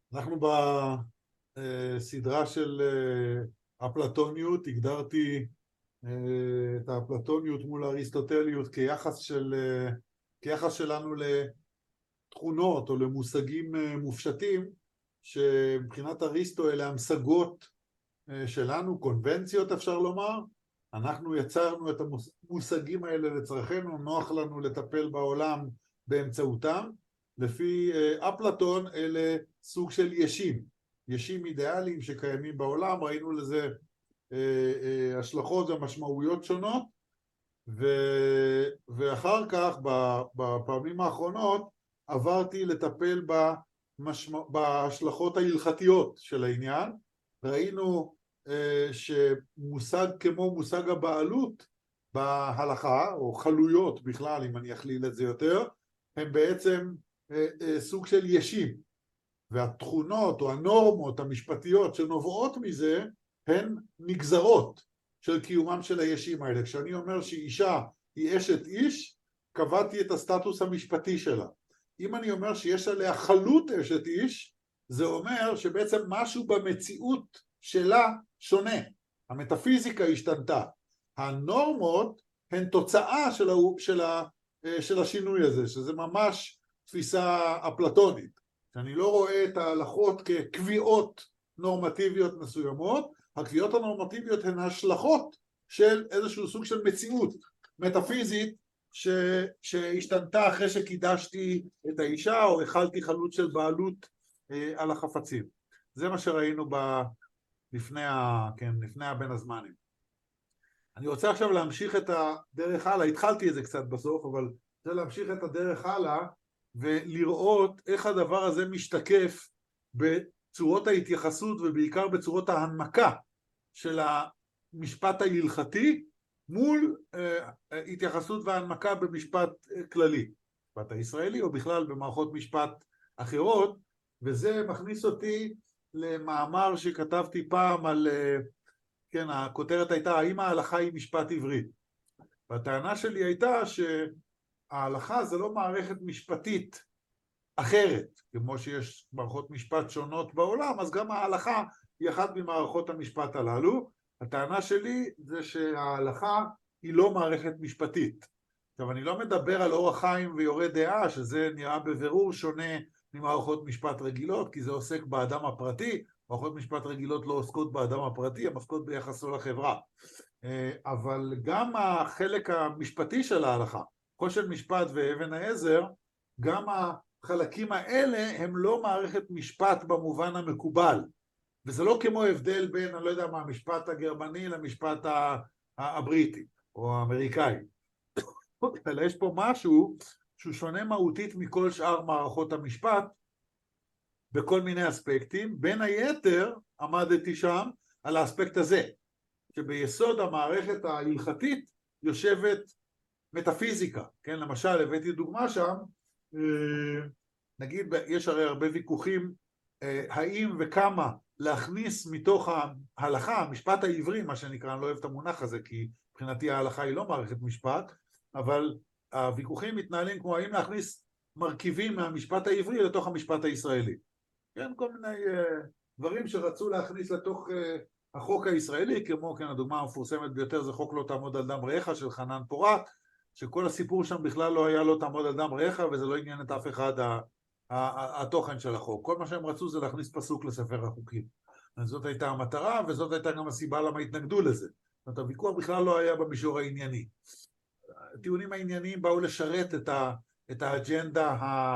אנחנו בסדרה של אפלטוניות. הגדרתי את האפלטוניות מול האריסטוטליות כיחס שלנו לתכונות או למושגים מופשטים, שמבחינת אריסטו אלה המשגות שלנו, קונבנציות אפשר לומר. אנחנו יצרנו את המושגים האלה לצרכנו, נוח לנו לטפל בעולם באמצעותם. לפי אפלטון אלה סוג של ישים אידיאליים שקיימים בעולם. ראינו לזה השלכות ומשמעויות שונות, ואחר כך בפעמים האחרונות עברתי לטפל בהשלכות ההלכתיות של העניין. ראינו שמושג כמו מושג הבעלות בהלכה, או חלויות בכלל, אם אני אכליל את זה יותר, הם בעצם סוג של ישים, והתכונות או הנורמות המשפטיות שנובעות מזה הן נגזרות של קיומם של הישים האלה. כשאני אומר שאישה היא אשת איש, קבעתי את הסטטוס המשפטי שלה. אם אני אומר שיש עליה חלות אשת איש, זה אומר שבעצם משהו במציאות שלה שונה. המטאפיזיקה השתנתה. הנורמות הן תוצאה של השינוי הזה, שזה ממש תפיסה אפלטונית. שאני לא רואה את ההלכות כקביעות נורמטיביות מסוימות. הקביעות הנורמטיביות הן השלכות של איזשהו סוג של מציאות מטאפיזית שהשתנתה אחרי שקידשתי את האישה או החלתי חלות של בעלות על החפצים. זה מה שראינו לפני בין הזמנים. אני רוצה עכשיו להמשיך את הדרך הלאה. התחלתי את זה קצת בסוף, אבל רוצה להמשיך את הדרך הלאה ולראות איך הדבר הזה משתקף בצורות ההתייחסות ובעיקר בצורות ההנמקה של המשפט ההלכתי מול התייחסות וההנמקה במשפט כללי, משפט הישראלי או בכלל במערכות משפט אחרות. וזה מכניס אותי למאמר שכתבתי פעם על, הכותרת הייתה האם ההלכה היא משפט עברי. והטענה שלי הייתה שההלכה זה לא מערכת משפטית אחרת, כמו שיש מערכות משפט שונות בעולם, אז גם ההלכה היא אחת ממערכות המשפט הללו. הטענה שלי זה שההלכה היא לא מערכת משפטית. עכשיו, אני לא מדבר על אורח חיים ויורה דעה, שזה נראה בבירור שונה ממערכות משפט רגילות, כי זה עוסק באדם הפרטי. מערכות משפט רגילות לא עוסקות באדם הפרטי, הן עוסקות ביחסו לחברה. אבל גם החלק המשפטי של ההלכה, חושן משפט ואבן העזר, גם החלקים האלה הם לא מערכת משפט במובן המקובל. וזה לא כמו הבדל בין, אני לא יודע מה, המשפט הגרמני למשפט הבריטי או האמריקאי. אלא יש פה משהו שהוא שונה מהותית מכל שאר מערכות המשפט בכל מיני אספקטים. בין היתר עמדתי שם על האספקט הזה, שביסוד המערכת ההלכתית יושבת מטאפיזיקה. כן, למשל, הבאתי דוגמה שם, נגיד, יש הרי הרבה ויכוחים האם וכמה להכניס מתוך ההלכה, המשפט העברי, מה שנקרא, אני לא אוהב את המונח הזה, כי מבחינתי ההלכה היא לא מערכת משפט, אבל הוויכוחים מתנהלים כמו האם להכניס מרכיבים מהמשפט העברי לתוך המשפט הישראלי. כן, כל מיני דברים שרצו להכניס לתוך החוק הישראלי, כמו כן, הדוגמה המפורסמת ביותר זה חוק לא תעמוד על דם רעך של חנן פורת, שכל הסיפור שם בכלל לא היה לא תעמוד על דם רעך, וזה לא עניין את אף אחד התוכן של החוק. כל מה שהם רצו זה להכניס פסוק לספר החוקים. זאת הייתה המטרה, וזאת הייתה גם הסיבה למה התנגדו לזה. זאת אומרת, הוויכוח בכלל לא היה במישור הענייני. הטיעונים הענייניים באו לשרת את האג'נדה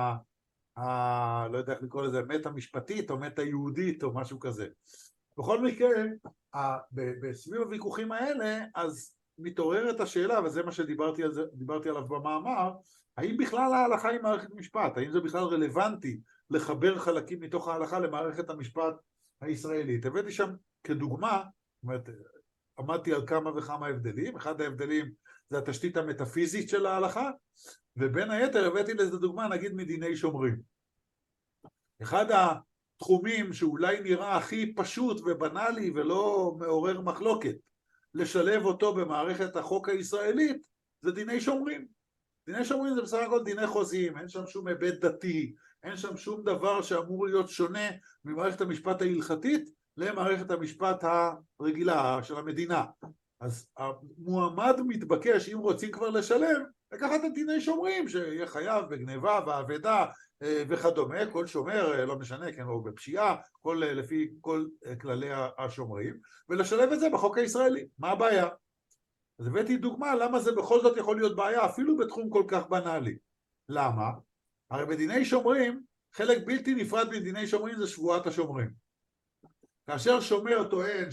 לא יודע איך לקרוא לזה, מטה משפטית או מטה יהודית או משהו כזה. בכל מקרה, בסביב הוויכוחים האלה, אז מתעוררת השאלה, וזה מה שדיברתי עליו במאמר, האם בכלל ההלכה היא מערכת משפט? האם זה בכלל רלוונטי לחבר חלקים מתוך ההלכה למערכת המשפט הישראלית? הבאתי שם כדוגמה, זאת אומרת, עמדתי על כמה וכמה הבדלים. אחד ההבדלים זה התשתית המטאפיזית של ההלכה, ובין היתר הבאתי לזה דוגמה, נגיד מדיני שומרים. אחד התחומים שאולי נראה הכי פשוט ובנאלי ולא מעורר מחלוקת, לשלב אותו במערכת החוק הישראלית, זה דיני שומרים. דיני שומרים זה בסך הכל דיני חוזיים, אין שם שום היבט דתי, אין שם שום דבר שאמור להיות שונה ממערכת המשפט ההלכתית למערכת המשפט הרגילה של המדינה. אז המועמד מתבקש, אם רוצים כבר לשלם, לקחת את דיני שומרים, שיהיה חייב בגניבה ואבדה וכדומה, כל שומר, לא משנה, כן, או בפשיעה, לפי כל כללי השומרים, ולשלב את זה בחוק הישראלי. מה הבעיה? אז הבאתי דוגמה למה זה בכל זאת יכול להיות בעיה, אפילו בתחום כל כך בנאלי. למה? הרי בדיני שומרים, חלק בלתי נפרד מדיני שומרים זה שבועת השומרים. כאשר שומר טוען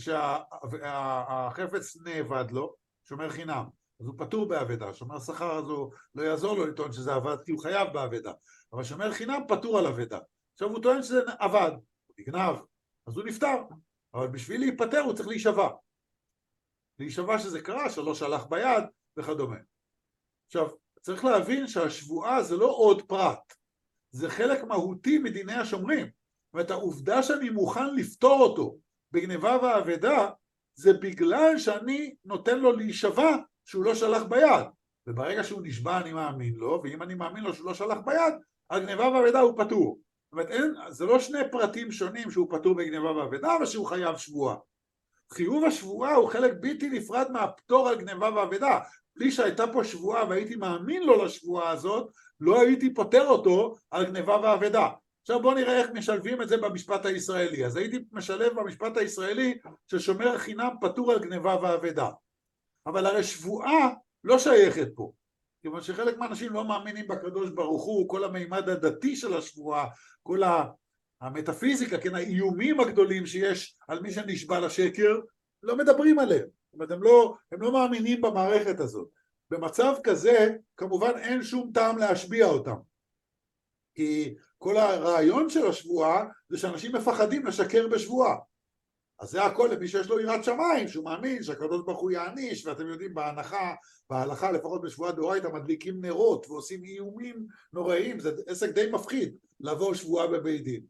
שהחפץ נאבד לו, שומר חינם, אז הוא פטור באבדה. שומר שכר אז הוא לא יעזור לו לטעון שזה אבד כי הוא חייב באבדה. אבל שומר חינם פטור על אבדה. עכשיו הוא טוען שזה אבד, הוא נגנב, אז הוא נפטר. אבל בשביל להיפטר הוא צריך להישבע. להישבע שזה קרה, שלא שלח ביד וכדומה. עכשיו, צריך להבין שהשבועה זה לא עוד פרט. זה חלק מהותי מדיני השומרים. זאת אומרת, העובדה שאני מוכן לפתור אותו בגניבה ואבדה, זה בגלל שאני נותן לו להישבע שהוא לא שלח ביד. וברגע שהוא נשבע אני מאמין לו, ואם אני מאמין לו שהוא לא שלח ביד, על גניבה ואבדה הוא פטור. זאת אומרת, זה לא שני פרטים שונים שהוא פטור בגניבה ואבדה, ושהוא חייב שבועה. חיוב השבועה הוא חלק בלתי נפרד מהפטור על גניבה ואבדה. בלי שהייתה פה שבועה והייתי מאמין לו לשבועה הזאת, לא הייתי פותר אותו על גניבה ואבדה. עכשיו בואו נראה איך משלבים את זה במשפט הישראלי. אז הייתי משלב במשפט הישראלי ששומר חינם פטור על גניבה ואבדה. אבל הרי שבועה לא שייכת פה. כיוון שחלק מהאנשים לא מאמינים בקדוש ברוך הוא, כל המימד הדתי של השבועה, כל המטאפיזיקה, כן, האיומים הגדולים שיש על מי שנשבע לשקר, לא מדברים עליהם. זאת אומרת, הם לא מאמינים במערכת הזאת. במצב כזה, כמובן אין שום טעם להשביע אותם. כי כל הרעיון של השבועה זה שאנשים מפחדים לשקר בשבועה. אז זה הכל למי שיש לו יראת שמיים, שהוא מאמין שהקדוש ברוך הוא יעניש, ואתם יודעים בהלכה, לפחות בשבועה דאורייתא, מדליקים נרות ועושים איומים נוראים, זה עסק די מפחיד לעבור שבועה בבית דין.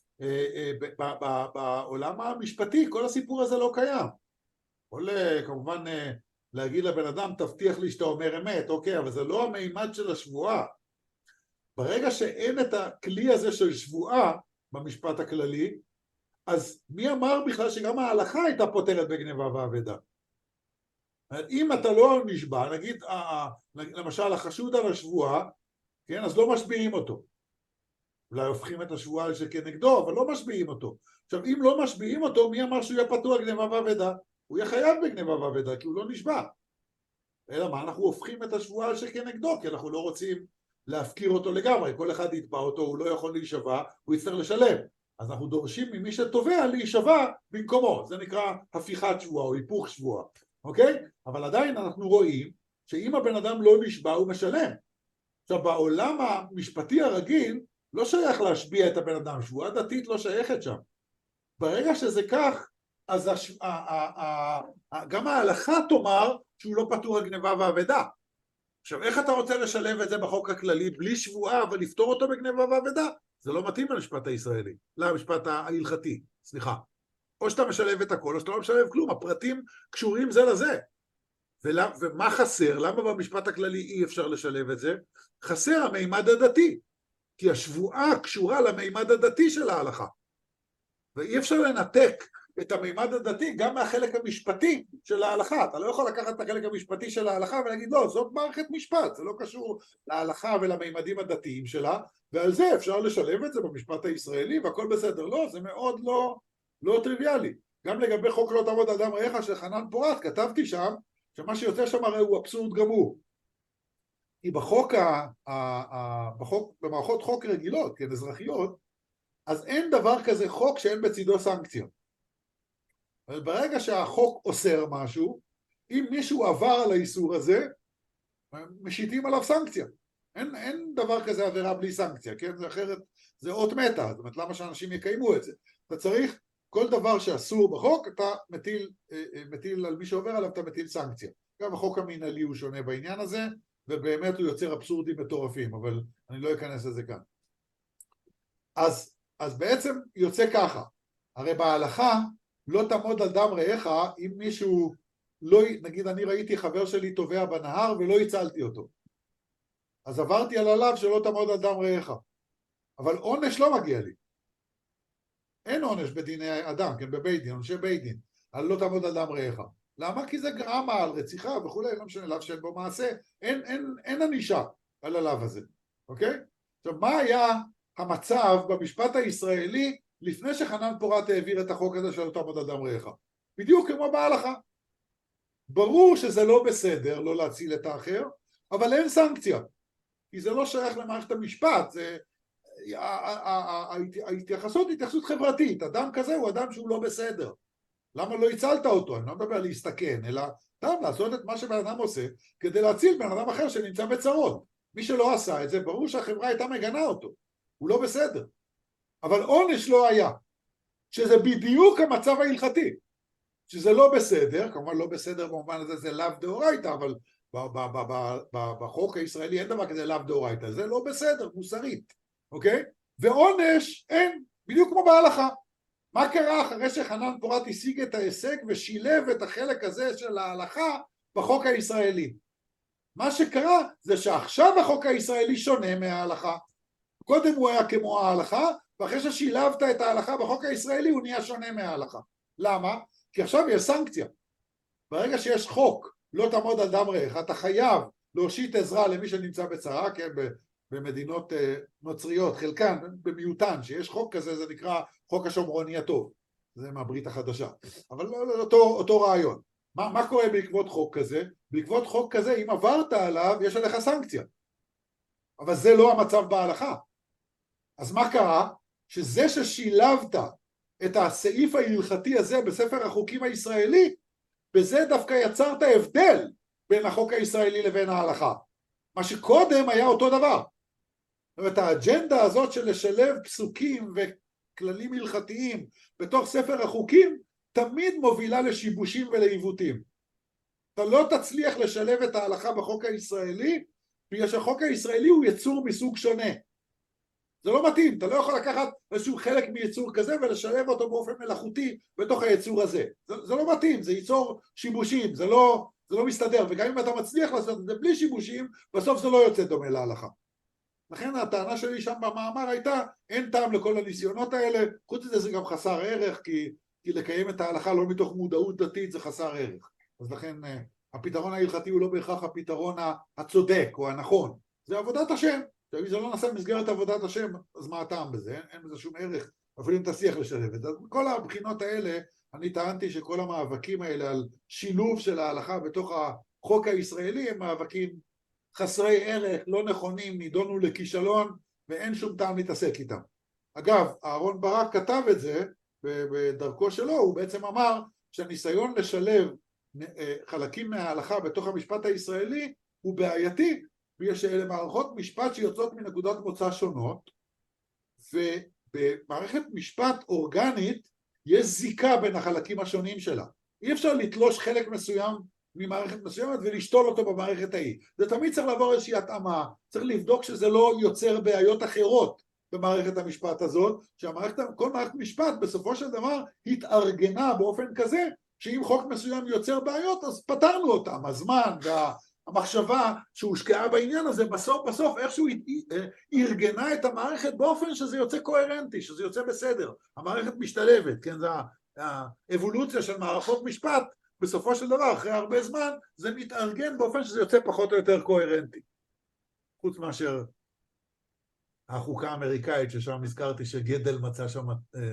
בעולם המשפטי כל הסיפור הזה לא קיים. יכול כמובן להגיד לבן אדם תבטיח לי שאתה אומר אמת, אוקיי, אבל זה לא המימד של השבועה. ברגע שאין את הכלי הזה של שבועה במשפט הכללי, אז מי אמר בכלל שגם ההלכה הייתה פותרת בגניבה ואבדה? אם אתה לא נשבע, נגיד למשל החשוד על השבועה, כן, אז לא משביעים אותו. אולי הופכים את השבועה שכנגדו, אבל לא משביעים אותו. עכשיו אם לא משביעים אותו, מי אמר שהוא יהיה פטור גניבה ואבדה? הוא יהיה חייב בגניבה ואבדה כי הוא לא נשבע. אלא מה? אנחנו הופכים את השבועה שכנגדו, כי אנחנו לא רוצים להפקיר אותו לגמרי. כל אחד יתבע אותו, הוא לא יכול להישבע, הוא יצטרך לשלם. אז אנחנו דורשים ממי שתובע להישבע במקומו. זה נקרא הפיכת שבועה או היפוך שבועה. אוקיי? אבל עדיין אנחנו רואים שאם הבן אדם לא נשבע הוא משלם. עכשיו בעולם המשפטי הרגיל לא שייך להשביע את הבן אדם, שבועה דתית לא שייכת שם. ברגע שזה כך, אז גם ההלכה תאמר שהוא לא פטור על גניבה ואבדה. עכשיו איך אתה רוצה לשלב את זה בחוק הכללי בלי שבועה אבל לפתור אותו בגניבה ואבדה? זה לא מתאים למשפט הישראלי, למשפט ההלכתי, סליחה. או שאתה משלב את הכל או שאתה לא משלב כלום, הפרטים קשורים זה לזה. ומה חסר? למה במשפט הכללי אי אפשר לשלב את זה? חסר המימד הדתי, כי השבועה קשורה למימד הדתי של ההלכה. ואי אפשר לנתק את המימד הדתי גם מהחלק המשפטי של ההלכה. אתה לא יכול לקחת את החלק המשפטי של ההלכה ולהגיד לא, זאת מערכת משפט, זה לא קשור להלכה ולמימדים הדתיים שלה, ועל זה אפשר לשלב את זה במשפט הישראלי והכל בסדר. לא, זה מאוד לא טריוויאלי. גם לגבי חוק לא תעמוד על דם רעך של חנן פורת, כתבתי שם שמה שיוצא שם הרי הוא אבסורד גמור. כי במערכות חוק רגילות, כן, אזרחיות, אז אין דבר כזה חוק שאין בצידו סנקציה. ברגע שהחוק אוסר משהו, אם מישהו עבר על האיסור הזה, משיתים עליו סנקציה. אין דבר כזה עבירה בלי סנקציה, כן? זה אחרת, זה אות מתה, זאת אומרת, למה שאנשים יקיימו את זה? אתה צריך, כל דבר שאסור בחוק, אתה מטיל על מי שעובר עליו, אתה מטיל סנקציה. גם החוק המנהלי הוא שונה בעניין הזה, ובאמת הוא יוצר אבסורדים מטורפים, אבל אני לא אכנס לזה כאן. אז בעצם יוצא ככה, הרי בהלכה לא תעמוד על דם רעך אם מישהו, לא, נגיד אני ראיתי חבר שלי טובע בנהר ולא הצלתי אותו. אז עברתי עליו שלא תעמוד על דם רעך. אבל עונש לא מגיע לי. אין עונש בדיני אדם, כן, בבית דין, עונשי בית דין, על לא תעמוד על דם רעך. למה? כי זה גרמה על רציחה וכולי, לא משנה, לאו שאין בו מעשה, אין ענישה על הלאו הזה, אוקיי? עכשיו, מה היה המצב במשפט הישראלי לפני שחנן פורת העביר את החוק הזה של לא תעמוד על דם רעך? בדיוק כמו בהלכה. ברור שזה לא בסדר לא להציל את האחר, אבל אין סנקציה, כי זה לא שייך למערכת המשפט, זה... ההתייחסות היא התייחסות חברתית, אדם כזה הוא אדם שהוא לא בסדר, למה לא הצלת אותו? אני לא מדבר להסתכן, אלא גם לעשות את מה שבן אדם עושה כדי להציל בן אדם אחר שנמצא בצרות. מי שלא עשה את זה, ברור שהחברה הייתה מגנה אותו, הוא לא בסדר, אבל עונש לא היה, שזה בדיוק המצב ההלכתי, שזה לא בסדר, כמובן לא בסדר במובן הזה זה לאו דאורייתא, אבל בחוק הישראלי אין דבר כזה לאו דאורייתא, זה לא בסדר, מוסרית, אוקיי? ועונש אין, בדיוק כמו בהלכה. מה קרה אחרי שחנן פורת השיג את ההישג ושילב את החלק הזה של ההלכה בחוק הישראלי? מה שקרה זה שעכשיו החוק הישראלי שונה מההלכה. קודם הוא היה כמו ההלכה, ואחרי ששילבת את ההלכה בחוק הישראלי הוא נהיה שונה מההלכה. למה? כי עכשיו יש סנקציה. ברגע שיש חוק, לא תעמוד על דם רעך, אתה חייב להושיט עזרה למי שנמצא בצרה, כן, במדינות נוצריות, חלקן במיעוטן, שיש חוק כזה, זה נקרא חוק השומרוני הטוב, זה מהברית החדשה, אבל לא אותו רעיון. מה קורה בעקבות חוק כזה? בעקבות חוק כזה, אם עברת עליו, יש עליך סנקציה, אבל זה לא המצב בהלכה. אז מה קרה? שזה ששילבת את הסעיף ההלכתי הזה בספר החוקים הישראלי, בזה דווקא יצרת הבדל בין החוק הישראלי לבין ההלכה. מה שקודם היה אותו דבר. זאת אומרת, האג'נדה הזאת של לשלב פסוקים וכללים הלכתיים בתוך ספר החוקים, תמיד מובילה לשיבושים ולעיוותים. אתה לא תצליח לשלב את ההלכה בחוק הישראלי, בגלל שהחוק הישראלי הוא יצור מסוג שונה. זה לא מתאים, אתה לא יכול לקחת איזשהו חלק מיצור כזה ולשלב אותו באופן מלאכותי בתוך היצור הזה. זה לא מתאים, זה ייצור שיבושים, זה לא מסתדר, וגם אם אתה מצליח לעשות את זה בלי שיבושים, בסוף זה לא יוצא דומה להלכה. לכן הטענה שלי שם במאמר הייתה, אין טעם לכל הניסיונות האלה, חוץ מזה זה גם חסר ערך, כי לקיים את ההלכה לא מתוך מודעות דתית זה חסר ערך. אז לכן הפתרון ההלכתי הוא לא בהכרח הפתרון הצודק או הנכון, זה עבודת השם. אם זה לא נעשה במסגרת עבודת השם, אז מה הטעם בזה? אין בזה שום ערך, אפילו אם תצליח לשלב את זה. אז כל הבחינות האלה, אני טענתי שכל המאבקים האלה על שילוב של ההלכה בתוך החוק הישראלי, הם מאבקים חסרי ערך, לא נכונים, נידונו לכישלון, ואין שום טעם להתעסק איתם. אגב, אהרון ברק כתב את זה, בדרכו שלו, הוא בעצם אמר שהניסיון לשלב חלקים מההלכה בתוך המשפט הישראלי, הוא בעייתי, בגלל שאלה מערכות משפט שיוצאות מנקודות מוצא שונות, ובמערכת משפט אורגנית יש זיקה בין החלקים השונים שלה. אי אפשר לתלוש חלק מסוים ממערכת מסוימת ולשתול אותו במערכת ההיא. זה תמיד צריך לעבור איזושהי התאמה, צריך לבדוק שזה לא יוצר בעיות אחרות במערכת המשפט הזאת, כל מערכת משפט בסופו של דבר התארגנה באופן כזה, שאם חוק מסוים יוצר בעיות אז פתרנו אותם, הזמן המחשבה שהושקעה בעניין הזה, בסוף איכשהו ארגנה את המערכת באופן שזה יוצא קוהרנטי, שזה יוצא בסדר, המערכת משתלבת, כן, זה האבולוציה של מערכות משפט, בסופו של דבר, אחרי הרבה זמן, זה מתארגן באופן שזה יוצא פחות או יותר קוהרנטי. חוץ מאשר החוקה האמריקאית, ששם הזכרתי שגדל מצא שם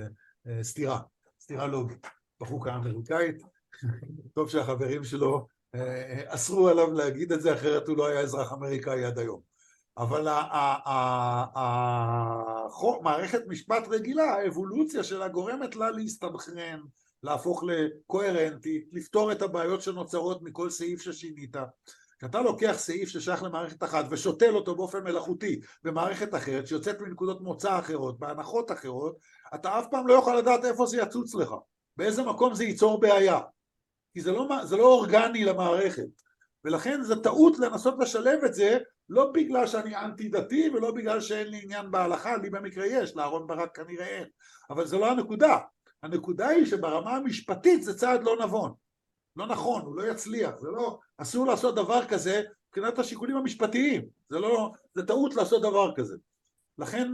סתירה לוגית בחוקה האמריקאית, טוב שהחברים שלו אסרו עליו להגיד את זה, אחרת הוא לא היה אזרח אמריקאי עד היום. אבל מערכת משפט רגילה, האבולוציה שלה גורמת לה להסתבכרן, להפוך לקוהרנטית, לפתור את הבעיות שנוצרות מכל סעיף ששינית. כשאתה לוקח סעיף ששייך למערכת אחת ושותל אותו באופן מלאכותי במערכת אחרת, שיוצאת מנקודות מוצא אחרות, בהנחות אחרות, אתה אף פעם לא יכול לדעת איפה זה יצוץ לך, באיזה מקום זה ייצור בעיה. כי זה לא אורגני למערכת, ולכן זה טעות לנסות לשלב את זה, לא בגלל שאני אנטי דתי, ולא בגלל שאין לי עניין בהלכה, לי במקרה יש, לאהרון ברק כנראה אין, אבל זה לא הנקודה. הנקודה היא שברמה המשפטית זה צעד לא נבון, לא נכון, הוא לא יצליח, אסור לעשות דבר כזה, מבחינת השיקולים המשפטיים, זה טעות לעשות דבר כזה. לכן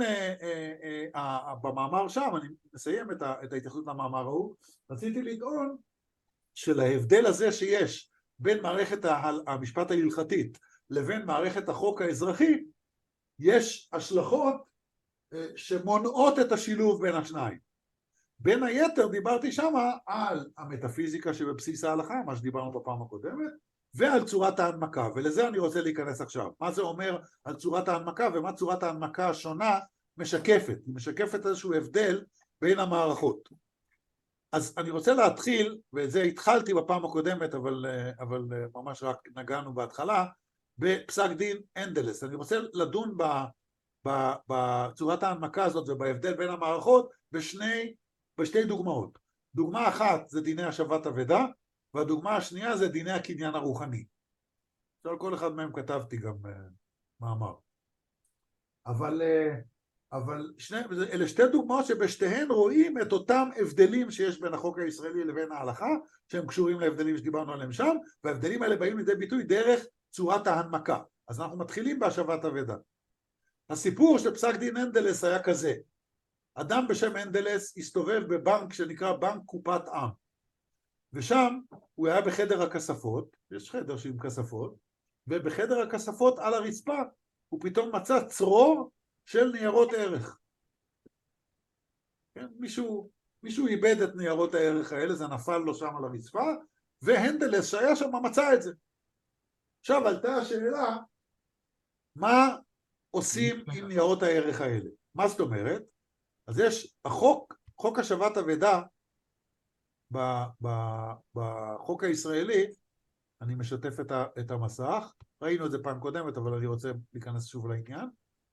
במאמר שם, אני מסיים את ההתייחסות למאמר ההוא, רציתי לטעון שלהבדל הזה שיש בין מערכת המשפט ההלכתית לבין מערכת החוק האזרחי, יש השלכות שמונעות את השילוב בין השניים. בין היתר דיברתי שמה על המטאפיזיקה שבבסיס ההלכה, מה שדיברנו בפעם הקודמת, ועל צורת ההנמקה, ולזה אני רוצה להיכנס עכשיו. מה זה אומר על צורת ההנמקה ומה צורת ההנמקה השונה משקפת? היא משקפת איזשהו הבדל בין המערכות. אז אני רוצה להתחיל, ואת זה התחלתי בפעם הקודמת, אבל ממש רק נגענו בהתחלה, בפסק דין אנדלס. אני רוצה לדון בצורת ההנמקה הזאת ובהבדל בין המערכות בשתי דוגמאות. דוגמה אחת זה דיני השבת אבדה, והדוגמה השנייה זה דיני הקניין הרוחני. על כל אחד מהם כתבתי גם מאמר. אבל אלה שתי דוגמאות שבשתיהן רואים את אותם הבדלים שיש בין החוק הישראלי לבין ההלכה, שהם קשורים להבדלים שדיברנו עליהם שם, וההבדלים האלה באים לידי ביטוי דרך צורת ההנמקה. אז אנחנו מתחילים בהשבת אבדה. הסיפור של פסק דין אנדלס היה כזה. אדם בשם אנדלס הסתובב בבנק שנקרא בנק קופת עם. ושם הוא היה בחדר הכספות, יש חדר עם כספות, ובחדר הכספות על הרצפה הוא פתאום מצא צרור של ניירות ערך. כן? מישהו איבד את ניירות הערך האלה, זה נפל לו שם על הרצפה, והנדלס שהיה שם מצא את זה. עכשיו עלתה השאלה, מה עושים עם ניירות הערך האלה? מה זאת אומרת? אז יש חוק השבת אבדה, בחוק הישראלי, אני משתף את המסך, ראינו את זה פעם קודמת, אבל אני רוצה להיכנס שוב לעניין.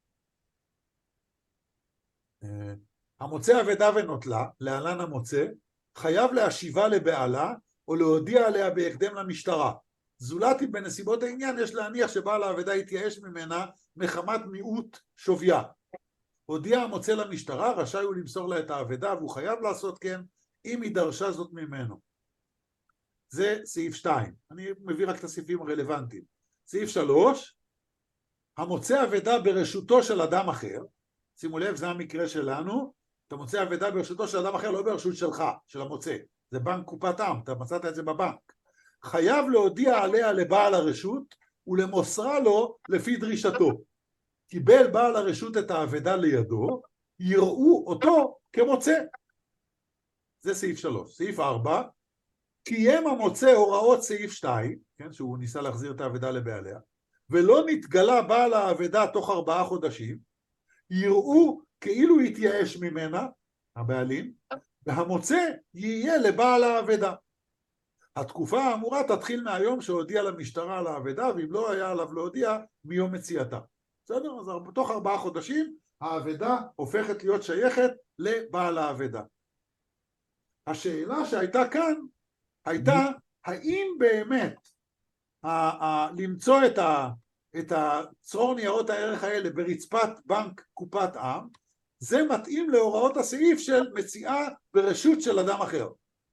המוצא אבדה ונוטלה, להלן המוצא, חייב להשיבה לבעלה, או להודיע עליה בהקדם למשטרה. זולת אם בנסיבות העניין יש להניח שבעל האבדה יתייאש ממנה מחמת מיעוט שוויה. הודיע המוצא למשטרה, רשאי הוא למסור לה את האבדה, והוא חייב לעשות כן, אם היא דרשה זאת ממנו. זה סעיף 2. אני מביא רק את הסעיפים הרלוונטיים. סעיף 3, המוצא אבדה ברשותו של אדם אחר, שימו לב, זה המקרה שלנו, אתה מוצא אבדה ברשותו של אדם אחר, לא ברשות שלך, של המוצא. זה בנק קופת עם, אתה מצאת את זה בבנק. חייב להודיע עליה לבעל הרשות, ולמוסרה לו לפי דרישתו. קיבל בעל הרשות את האבדה לידו, יראו אותו כמוצא. זה סעיף 3. סעיף 4, קיים המוצא הוראות סעיף 2, כן, שהוא ניסה להחזיר את האבדה לבעליה, ולא נתגלה בעל האבדה תוך 4 חודשים, יראו כאילו התייאש ממנה, הבעלים, והמוצא יהיה לבעל האבדה. התקופה האמורה תתחיל מהיום שהודיע למשטרה על האבדה, ואם לא היה עליו להודיע, מיום מציאתה. בסדר? אז בתוך 4 חודשים, האבדה הופכת להיות שייכת לבעל האבדה. השאלה שהייתה כאן, הייתה, האם באמת למצוא את הצרור ניירות הערך האלה ברצפת בנק קופת עם, זה מתאים להוראות הסעיף של מציאה ברשות של אדם אחר.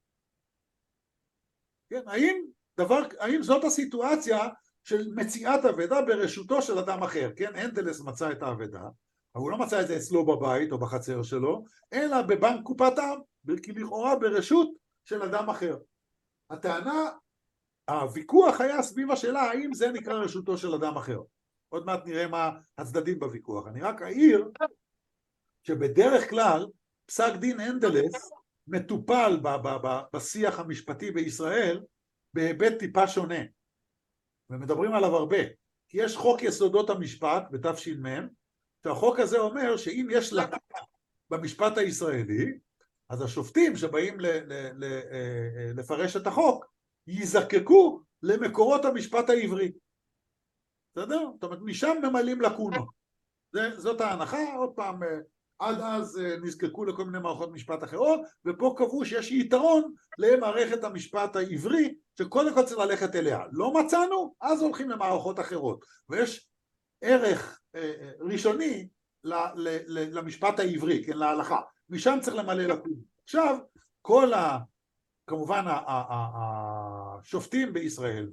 כן, האם זאת הסיטואציה של מציאת אבדה ברשותו של אדם אחר? כן, אנדלס מצא את האבדה, אבל הוא לא מצא את זה אצלו בבית או בחצר שלו, אלא בבנק קופת עם, כי לכאורה ברשות של אדם אחר. הטענה, הוויכוח היה סביב השאלה האם זה נקרא רשותו של אדם אחר. עוד מעט נראה מה הצדדים בוויכוח. אני רק אעיר שבדרך כלל פסק דין אנדלס מטופל בשיח המשפטי בישראל בהיבט טיפה שונה, ומדברים עליו הרבה, כי יש חוק יסודות המשפט בתש"מ, שהחוק הזה אומר שאם יש לקונה במשפט הישראלי, אז השופטים שבאים לפרש את החוק יזקקו למקורות המשפט העברי. בסדר? זאת אומרת, משם ממלאים לקונות. זאת ההנחה, עוד פעם, עד אז נזקקו לכל מיני מערכות משפט אחרות, ופה קבעו שיש יתרון למערכת המשפט העברי, שקודם כל צריך ללכת אליה. לא מצאנו, אז הולכים למערכות אחרות. ויש ערך ראשוני למשפט העברי, כן, להלכה. משם צריך למלא לקונות. עכשיו, כמובן השופטים בישראל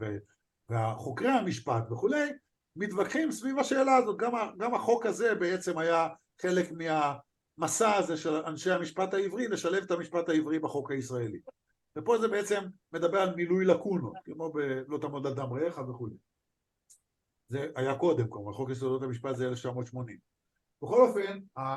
והחוקרי המשפט וכולי, מתווכחים סביב השאלה הזאת. גם החוק הזה בעצם היה חלק מהמסע הזה של אנשי המשפט העברי, לשלב את המשפט העברי בחוק הישראלי. ופה זה בעצם מדבר על מילוי לקונות, כמו ב"לא תעמוד על דם רעך" וכו'. זה היה קודם, כלומר, חוק יסודות המשפט זה 1980. בכל אופן,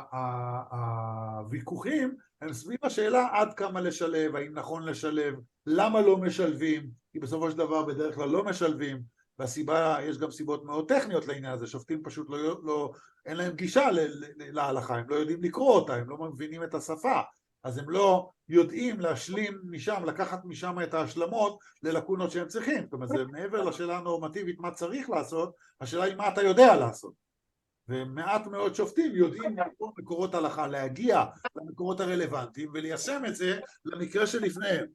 הוויכוחים הם סביב השאלה עד כמה לשלב, האם נכון לשלב, למה לא משלבים, כי בסופו של דבר בדרך כלל לא משלבים, והסיבה, יש גם סיבות מאוד טכניות לעניין הזה, שופטים פשוט אין להם גישה להלכה, הם לא יודעים לקרוא אותה, הם לא מבינים את השפה, אז הם לא יודעים להשלים משם, לקחת משם את ההשלמות ללקונות שהם צריכים. זאת אומרת, זה מעבר לשאלה הנורמטיבית מה צריך לעשות, השאלה היא מה אתה יודע לעשות. ומעט מאוד שופטים יודעים לקרוא מקורות הלכה, להגיע למקורות הרלוונטיים וליישם את זה למקרה שלפניהם.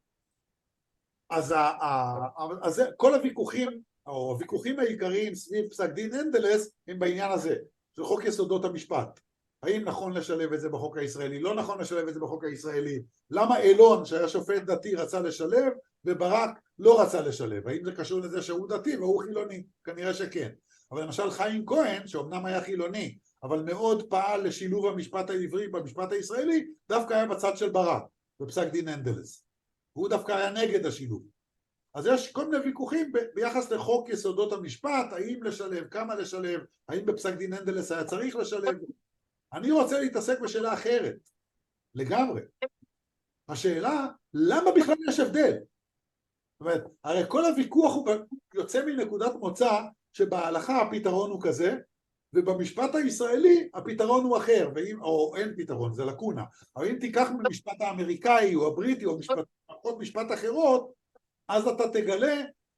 אז כל הוויכוחים, או הוויכוחים העיקריים סביב פסק דין אנדלס, הם בעניין הזה, של חוק יסודות המשפט. האם נכון לשלב את זה בחוק הישראלי? לא נכון לשלב את זה בחוק הישראלי? למה אילון, שהיה שופט דתי, רצה לשלב, וברק לא רצה לשלב? האם זה קשור לזה שהוא דתי והוא חילוני? כנראה שכן. אבל למשל חיים כהן, שאומנם היה חילוני, אבל מאוד פעל לשילוב המשפט העברי במשפט הישראלי, דווקא היה בצד של ברק, בפסק דין אנדלס. הוא דווקא היה נגד השילוב. אז יש כל מיני ויכוחים ביחס לחוק יסודות המשפט, האם לשלב, כמה לשלב, האם בפסק דין אנדלס היה צריך לשלב. אני רוצה להתעסק בשאלה אחרת, לגמרי. השאלה, למה בכלל יש הבדל? זאת אומרת, הרי כל הוויכוח הוא יוצא מנקודת מוצא שבהלכה הפתרון הוא כזה, ובמשפט הישראלי הפתרון הוא אחר, או אין פתרון, זה לקונה. אבל אם תיקח ממשפט האמריקאי או הבריטי או משפט אחרות, אז אתה תגלה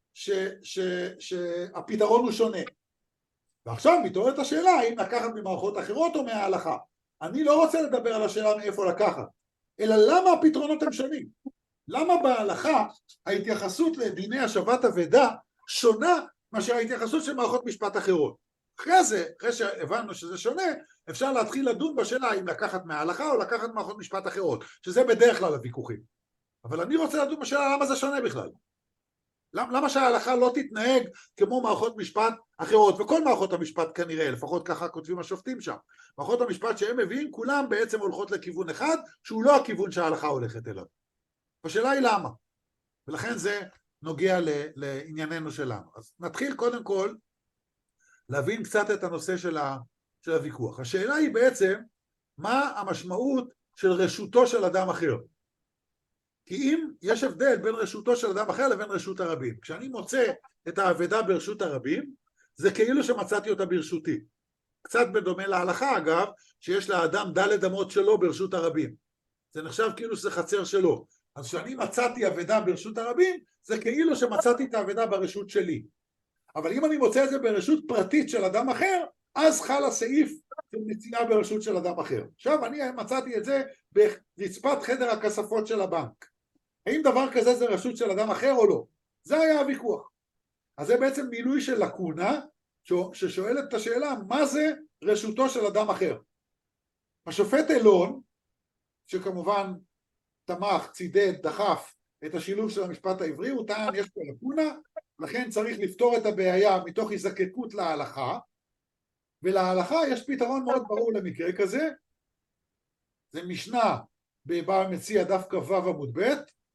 שהפתרון הוא שונה. ועכשיו מתעוררת השאלה האם לקחת ממערכות אחרות או מההלכה. אני לא רוצה לדבר על השאלה מאיפה לקחת, אלא למה הפתרונות הם שונים. למה בהלכה ההתייחסות לדיני השבת אבדה שונה מאשר ההתייחסות של מערכות משפט אחרות. אחרי זה, אחרי שהבנו שזה שונה, אפשר להתחיל לדון בשאלה האם לקחת מההלכה או לקחת מערכות משפט אחרות, שזה בדרך כלל הוויכוחים. אבל אני רוצה לדון בשאלה למה זה שונה בכלל. למה שההלכה לא תתנהג כמו מערכות משפט אחרות, וכל מערכות המשפט כנראה, לפחות ככה כותבים השופטים שם. מערכות המשפט שהם מביאים, כולם בעצם הולכות לכיוון אחד, שהוא לא הכיוון שההלכה הולכת אליו. השאלה היא למה. ולכן זה נוגע לענייננו שלנו. אז נתחיל קודם כל להבין קצת את הנושא של הוויכוח. השאלה היא בעצם, מה המשמעות של רשותו של אדם אחר? כי אם יש הבדל בין רשותו של אדם אחר לבין רשות הרבים. כשאני מוצא את האבדה ברשות הרבים, זה כאילו שמצאתי אותה ברשותי. קצת בדומה להלכה אגב, שיש לאדם ד' אמות שלו ברשות הרבים. זה נחשב כאילו שזה חצר שלו. אז כשאני מצאתי אבדה ברשות הרבים, זה כאילו שמצאתי את האבדה ברשות שלי. אבל אם אני מוצא את זה ברשות פרטית של אדם אחר, אז חל הסעיף של מציאה ברשות של אדם אחר. עכשיו אני מצאתי את זה ברצפת חדר הכספות של הבנק. האם דבר כזה זה רשות של אדם אחר או לא? זה היה הוויכוח. אז זה בעצם מילוי של לקונה, ששואלת את השאלה, מה זה רשותו של אדם אחר? השופט אילון, שכמובן תמך, צידד, דחף את השילוב של המשפט העברי, הוא טען יש פה לקונה, לכן צריך לפתור את הבעיה מתוך הזדקקות להלכה, ולהלכה יש פתרון מאוד ברור למקרה כזה, זה משנה בבא מציע דף כ"ו עמוד ב',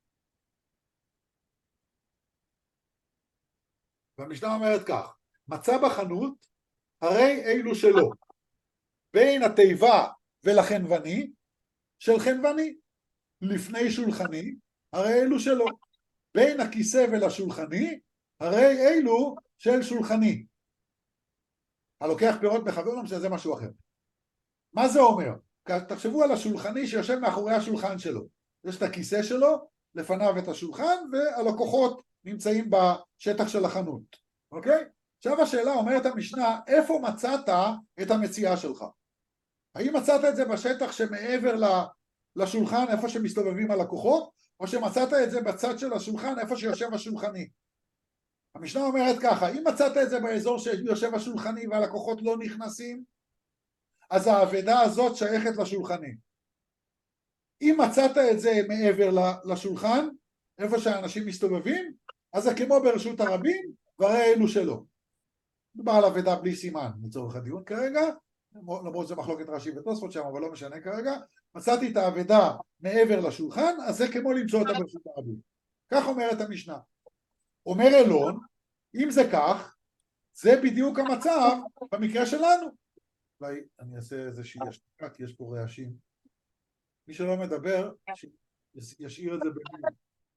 והמשנה אומרת כך, מצא בחנות הרי אילו שלו, בין התיבה ולחנווני של חנווני, לפני שולחני הרי אילו שלו, בין הכיסא ולשולחני הרי אילו של שולחני. הלוקח פירות בחבר שזה משהו אחר. מה זה אומר? תחשבו על השולחני שיושב מאחורי השולחן שלו. יש את הכיסא שלו, לפניו את השולחן, והלקוחות נמצאים בשטח של החנות. אוקיי? עכשיו השאלה אומרת המשנה, איפה מצאת את המציאה שלך? האם מצאת את זה בשטח שמעבר לשולחן, איפה שמסתובבים הלקוחות, או שמצאת את זה בצד של השולחן, איפה שיושב השולחני? המשנה אומרת ככה, אם מצאת את זה באזור שיושב השולחני והלקוחות לא נכנסים, אז האבדה הזאת שייכת לשולחני. אם מצאת את זה מעבר לשולחן, איפה שהאנשים מסתובבים, אז זה כמו ברשות הרבים, והרי אלו שלא. מדובר על אבדה בלי סימן, לצורך הדיון כרגע, למרות שזה מחלוקת רש"י ותוספות שם, אבל לא משנה כרגע, מצאתי את האבדה מעבר לשולחן, אז זה כמו למצוא אותה ברשות הרבים. כך אומרת המשנה. אומר אלון, אם זה כך, זה בדיוק המצב במקרה שלנו. אולי אני אעשה איזושהי השתקה, כי יש פה רעשים. מי שלא מדבר, ישאיר את זה במילים.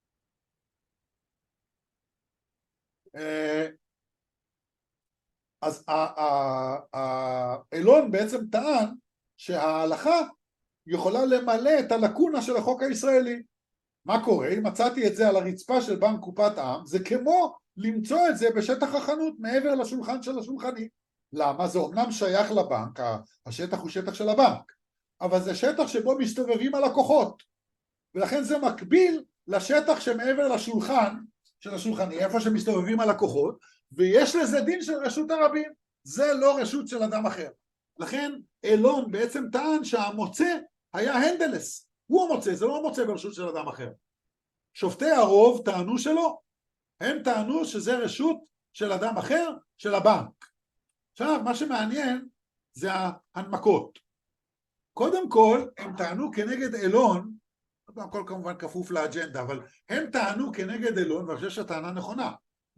אז אלון בעצם טען שההלכה יכולה למלא את הלקונה של החוק הישראלי. מה קורה? אם מצאתי את זה על הרצפה של בנק קופת עם, זה כמו למצוא את זה בשטח החנות מעבר לשולחן של השולחני. למה? זה אומנם שייך לבנק, השטח הוא שטח של הבנק, אבל זה שטח שבו מסתובבים הלקוחות, ולכן זה מקביל לשטח שמעבר לשולחן של השולחני, איפה שמסתובבים הלקוחות, ויש לזה דין של רשות הרבים, זה לא רשות של אדם אחר. לכן אלון בעצם טען שהמוצא היה הנדלס, הוא המוצא, זה לא המוצא ברשות של אדם אחר. שופטי הרוב טענו שלא, הם טענו שזה רשות של אדם אחר, של הבנק. עכשיו, מה שמעניין זה ההנמקות. קודם כל, הם טענו כנגד אלון, הכל כמובן כפוף לאג'נדה, אבל הם טענו כנגד אלון, ואני חושב שהטענה נכונה,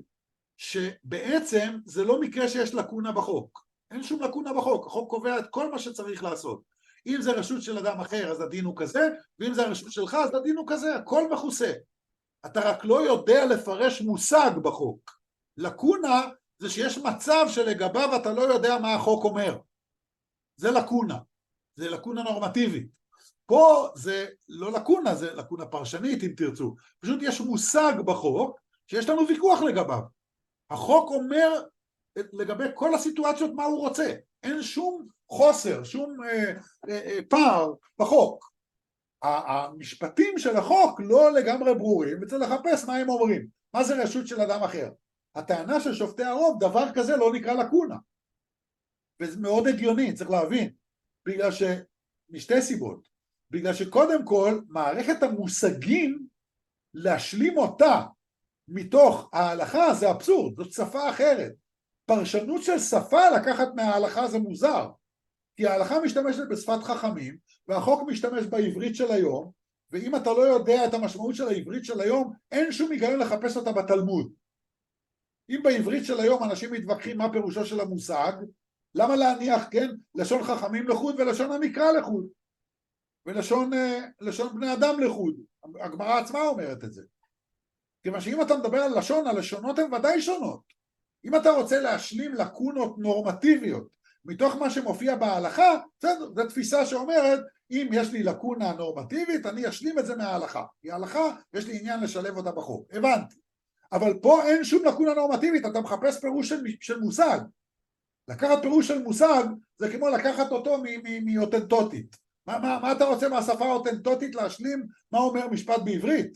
שבעצם זה לא מקרה שיש לקונה בחוק. אין שום לקונה בחוק, החוק קובע את כל מה שצריך לעשות. אם זה רשות של אדם אחר, אז הדין הוא כזה, ואם זה הרשות שלך, אז הדין הוא כזה, הכל מכוסה. אתה רק לא יודע לפרש מושג בחוק. לקונה זה שיש מצב שלגביו אתה לא יודע מה החוק אומר. זה לקונה. זה לקונה נורמטיבית. פה זה לא לקונה, זה לקונה פרשנית אם תרצו. פשוט יש מושג בחוק שיש לנו ויכוח לגביו. החוק אומר לגבי כל הסיטואציות מה הוא רוצה. אין שום חוסר, שום פער בחוק. המשפטים של החוק לא לגמרי ברורים, וצריך לחפש מה הם אומרים. מה זה רשות של אדם אחר? הטענה של שופטי הרוב, דבר כזה לא נקרא לקונה. וזה מאוד הגיוני, צריך להבין. בגלל משתי סיבות. בגלל שקודם כל, מערכת המושגים, להשלים אותה מתוך ההלכה זה אבסורד, זאת שפה אחרת. פרשנות של שפה לקחת מההלכה זה מוזר. כי ההלכה משתמשת בשפת חכמים, והחוק משתמש בעברית של היום, ואם אתה לא יודע את המשמעות של העברית של היום, אין שום היגיון לחפש אותה בתלמוד. אם בעברית של היום אנשים מתווכחים מה פירושו של המושג, למה להניח, כן, לשון חכמים לחוד ולשון המקרא לחוד, ולשון בני אדם לחוד. הגמרא עצמה אומרת את זה. כיוון שאם אתה מדבר על לשון, הלשונות הן ודאי שונות. אם אתה רוצה להשלים לקונות נורמטיביות מתוך מה שמופיע בהלכה, בסדר, זו תפיסה שאומרת, אם יש לי לקונה נורמטיבית, אני אשלים את זה מההלכה. כי ההלכה, יש לי עניין לשלב אותה בחוק. הבנתי. אבל פה אין שום לקונה נורמטיבית, אתה מחפש פירוש של מושג. לקחת פירוש של מושג, זה כמו לקחת אותו מאותנטוטית. מה אתה רוצה מהשפה האותנטוטית להשלים מה אומר משפט בעברית?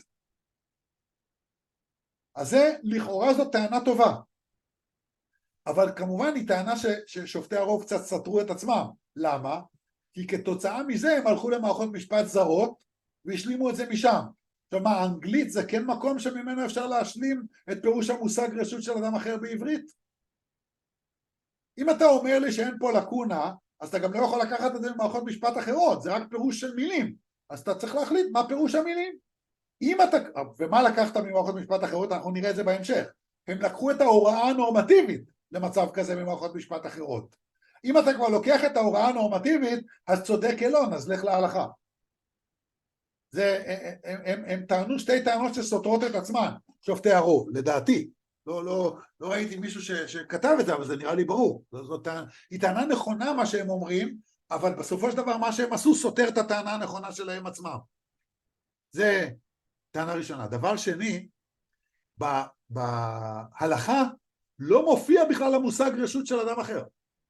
אז זה, לכאורה זאת טענה טובה. אבל כמובן היא טענה ששופטי הרוב קצת סתרו את עצמם. למה? כי כתוצאה מזה הם הלכו למערכות משפט זרות והשלימו את זה משם. עכשיו מה, האנגלית זה כן מקום שממנו אפשר להשלים את פירוש המושג רשות של אדם אחר בעברית? אם אתה אומר לי שאין פה לקונה, אז אתה גם לא יכול לקחת את זה ממערכות משפט אחרות, זה רק פירוש של מילים. אז אתה צריך להחליט מה פירוש המילים. ומה לקחת ממערכות משפט אחרות? אנחנו נראה את זה בהמשך. הם לקחו את ההוראה הנורמטיבית למצב כזה ממערכות משפט אחרות. אם אתה כבר לוקח את ההוראה הנורמטיבית, אז צודק אלון, אז לך להלכה. הם טענו שתי טענות שסותרות את עצמן, שופטי הרוב, לדעתי. לא ראיתי מישהו שכתב את זה, אבל זה נראה לי ברור. היא טענה נכונה מה שהם אומרים, אבל בסופו של דבר מה שהם עשו סותר את הטענה הנכונה שלהם עצמם. זה טענה ראשונה. דבר שני, בהלכה לא מופיע בכלל המושג רשות של אדם אחר.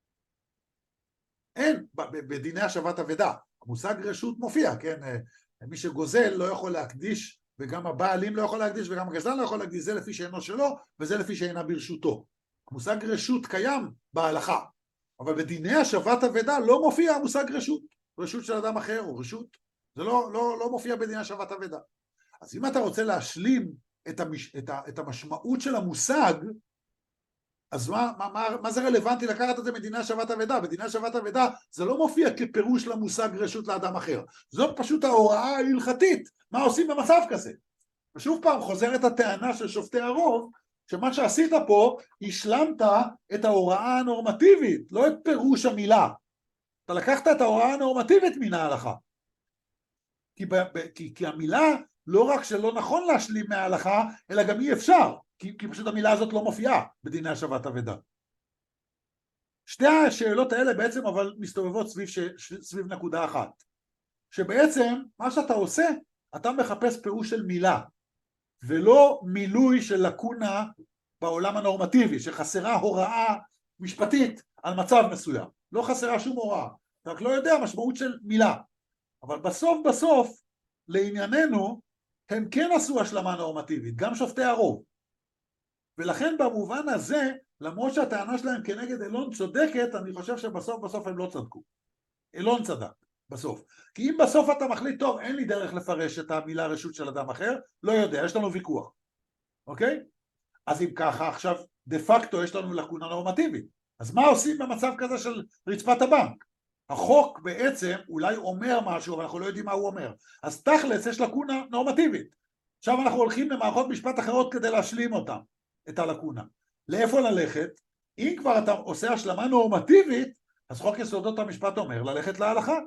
אין, בדיני השבת אבדה. המושג רשות מופיע, כן? מי שגוזל לא יכול להקדיש, וגם הבעלים לא יכול להקדיש, וגם הגזלן לא יכול להקדיש, זה לפי שאינו שלו, וזה לפי שאינה ברשותו. המושג רשות קיים בהלכה, אבל בדיני השבת אבדה לא מופיע המושג רשות. רשות של אדם אחר או רשות, זה לא מופיע בדיני השבת אבדה. אז אם אתה רוצה להשלים את המשמעות של המושג, אז מה זה רלוונטי לקחת את זה מדיני השבת אבדה? בדיני השבת אבדה זה לא מופיע כפירוש למושג רשות לאדם אחר. זאת פשוט ההוראה ההלכתית. מה עושים במצב כזה? ושוב פעם חוזרת הטענה של שופטי הרוב, שמה שעשית פה, השלמת את ההוראה הנורמטיבית, לא את פירוש המילה. אתה לקחת את ההוראה הנורמטיבית מן ההלכה. כי המילה לא רק שלא נכון להשלים מההלכה, אלא גם אי אפשר, כי פשוט המילה הזאת לא מופיעה בדיני השבת אבדה. שתי השאלות האלה בעצם אבל מסתובבות סביב נקודה אחת, שבעצם מה שאתה עושה, אתה מחפש פירוש של מילה, ולא מילוי של לקונה בעולם הנורמטיבי, שחסרה הוראה משפטית על מצב מסוים. לא חסרה שום הוראה, אתה רק לא יודע משמעות של מילה. אבל בסוף, לענייננו, הם כן עשו השלמה נורמטיבית, גם שופטי הרוב. ולכן במובן הזה, למרות שהטענה שלהם כנגד אילון צודקת, אני חושב שבסוף הם לא צדקו. אילון צדק, בסוף. כי אם בסוף אתה מחליט, טוב, אין לי דרך לפרש את המילה רשות של אדם אחר, לא יודע, יש לנו ויכוח. אוקיי? אז אם ככה, עכשיו, דה פקטו יש לנו לקונה נורמטיבית. אז מה עושים במצב כזה של רצפת הבנק? החוק בעצם אולי אומר משהו, אבל אנחנו לא יודעים מה הוא אומר. אז תכלס יש לקונה נורמטיבית. עכשיו אנחנו הולכים למערכות משפט אחרות כדי להשלים אותם, את הלקונה. לאיפה ללכת? אם כבר אתה עושה השלמה נורמטיבית, אז חוק יסודות המשפט אומר ללכת להלכה.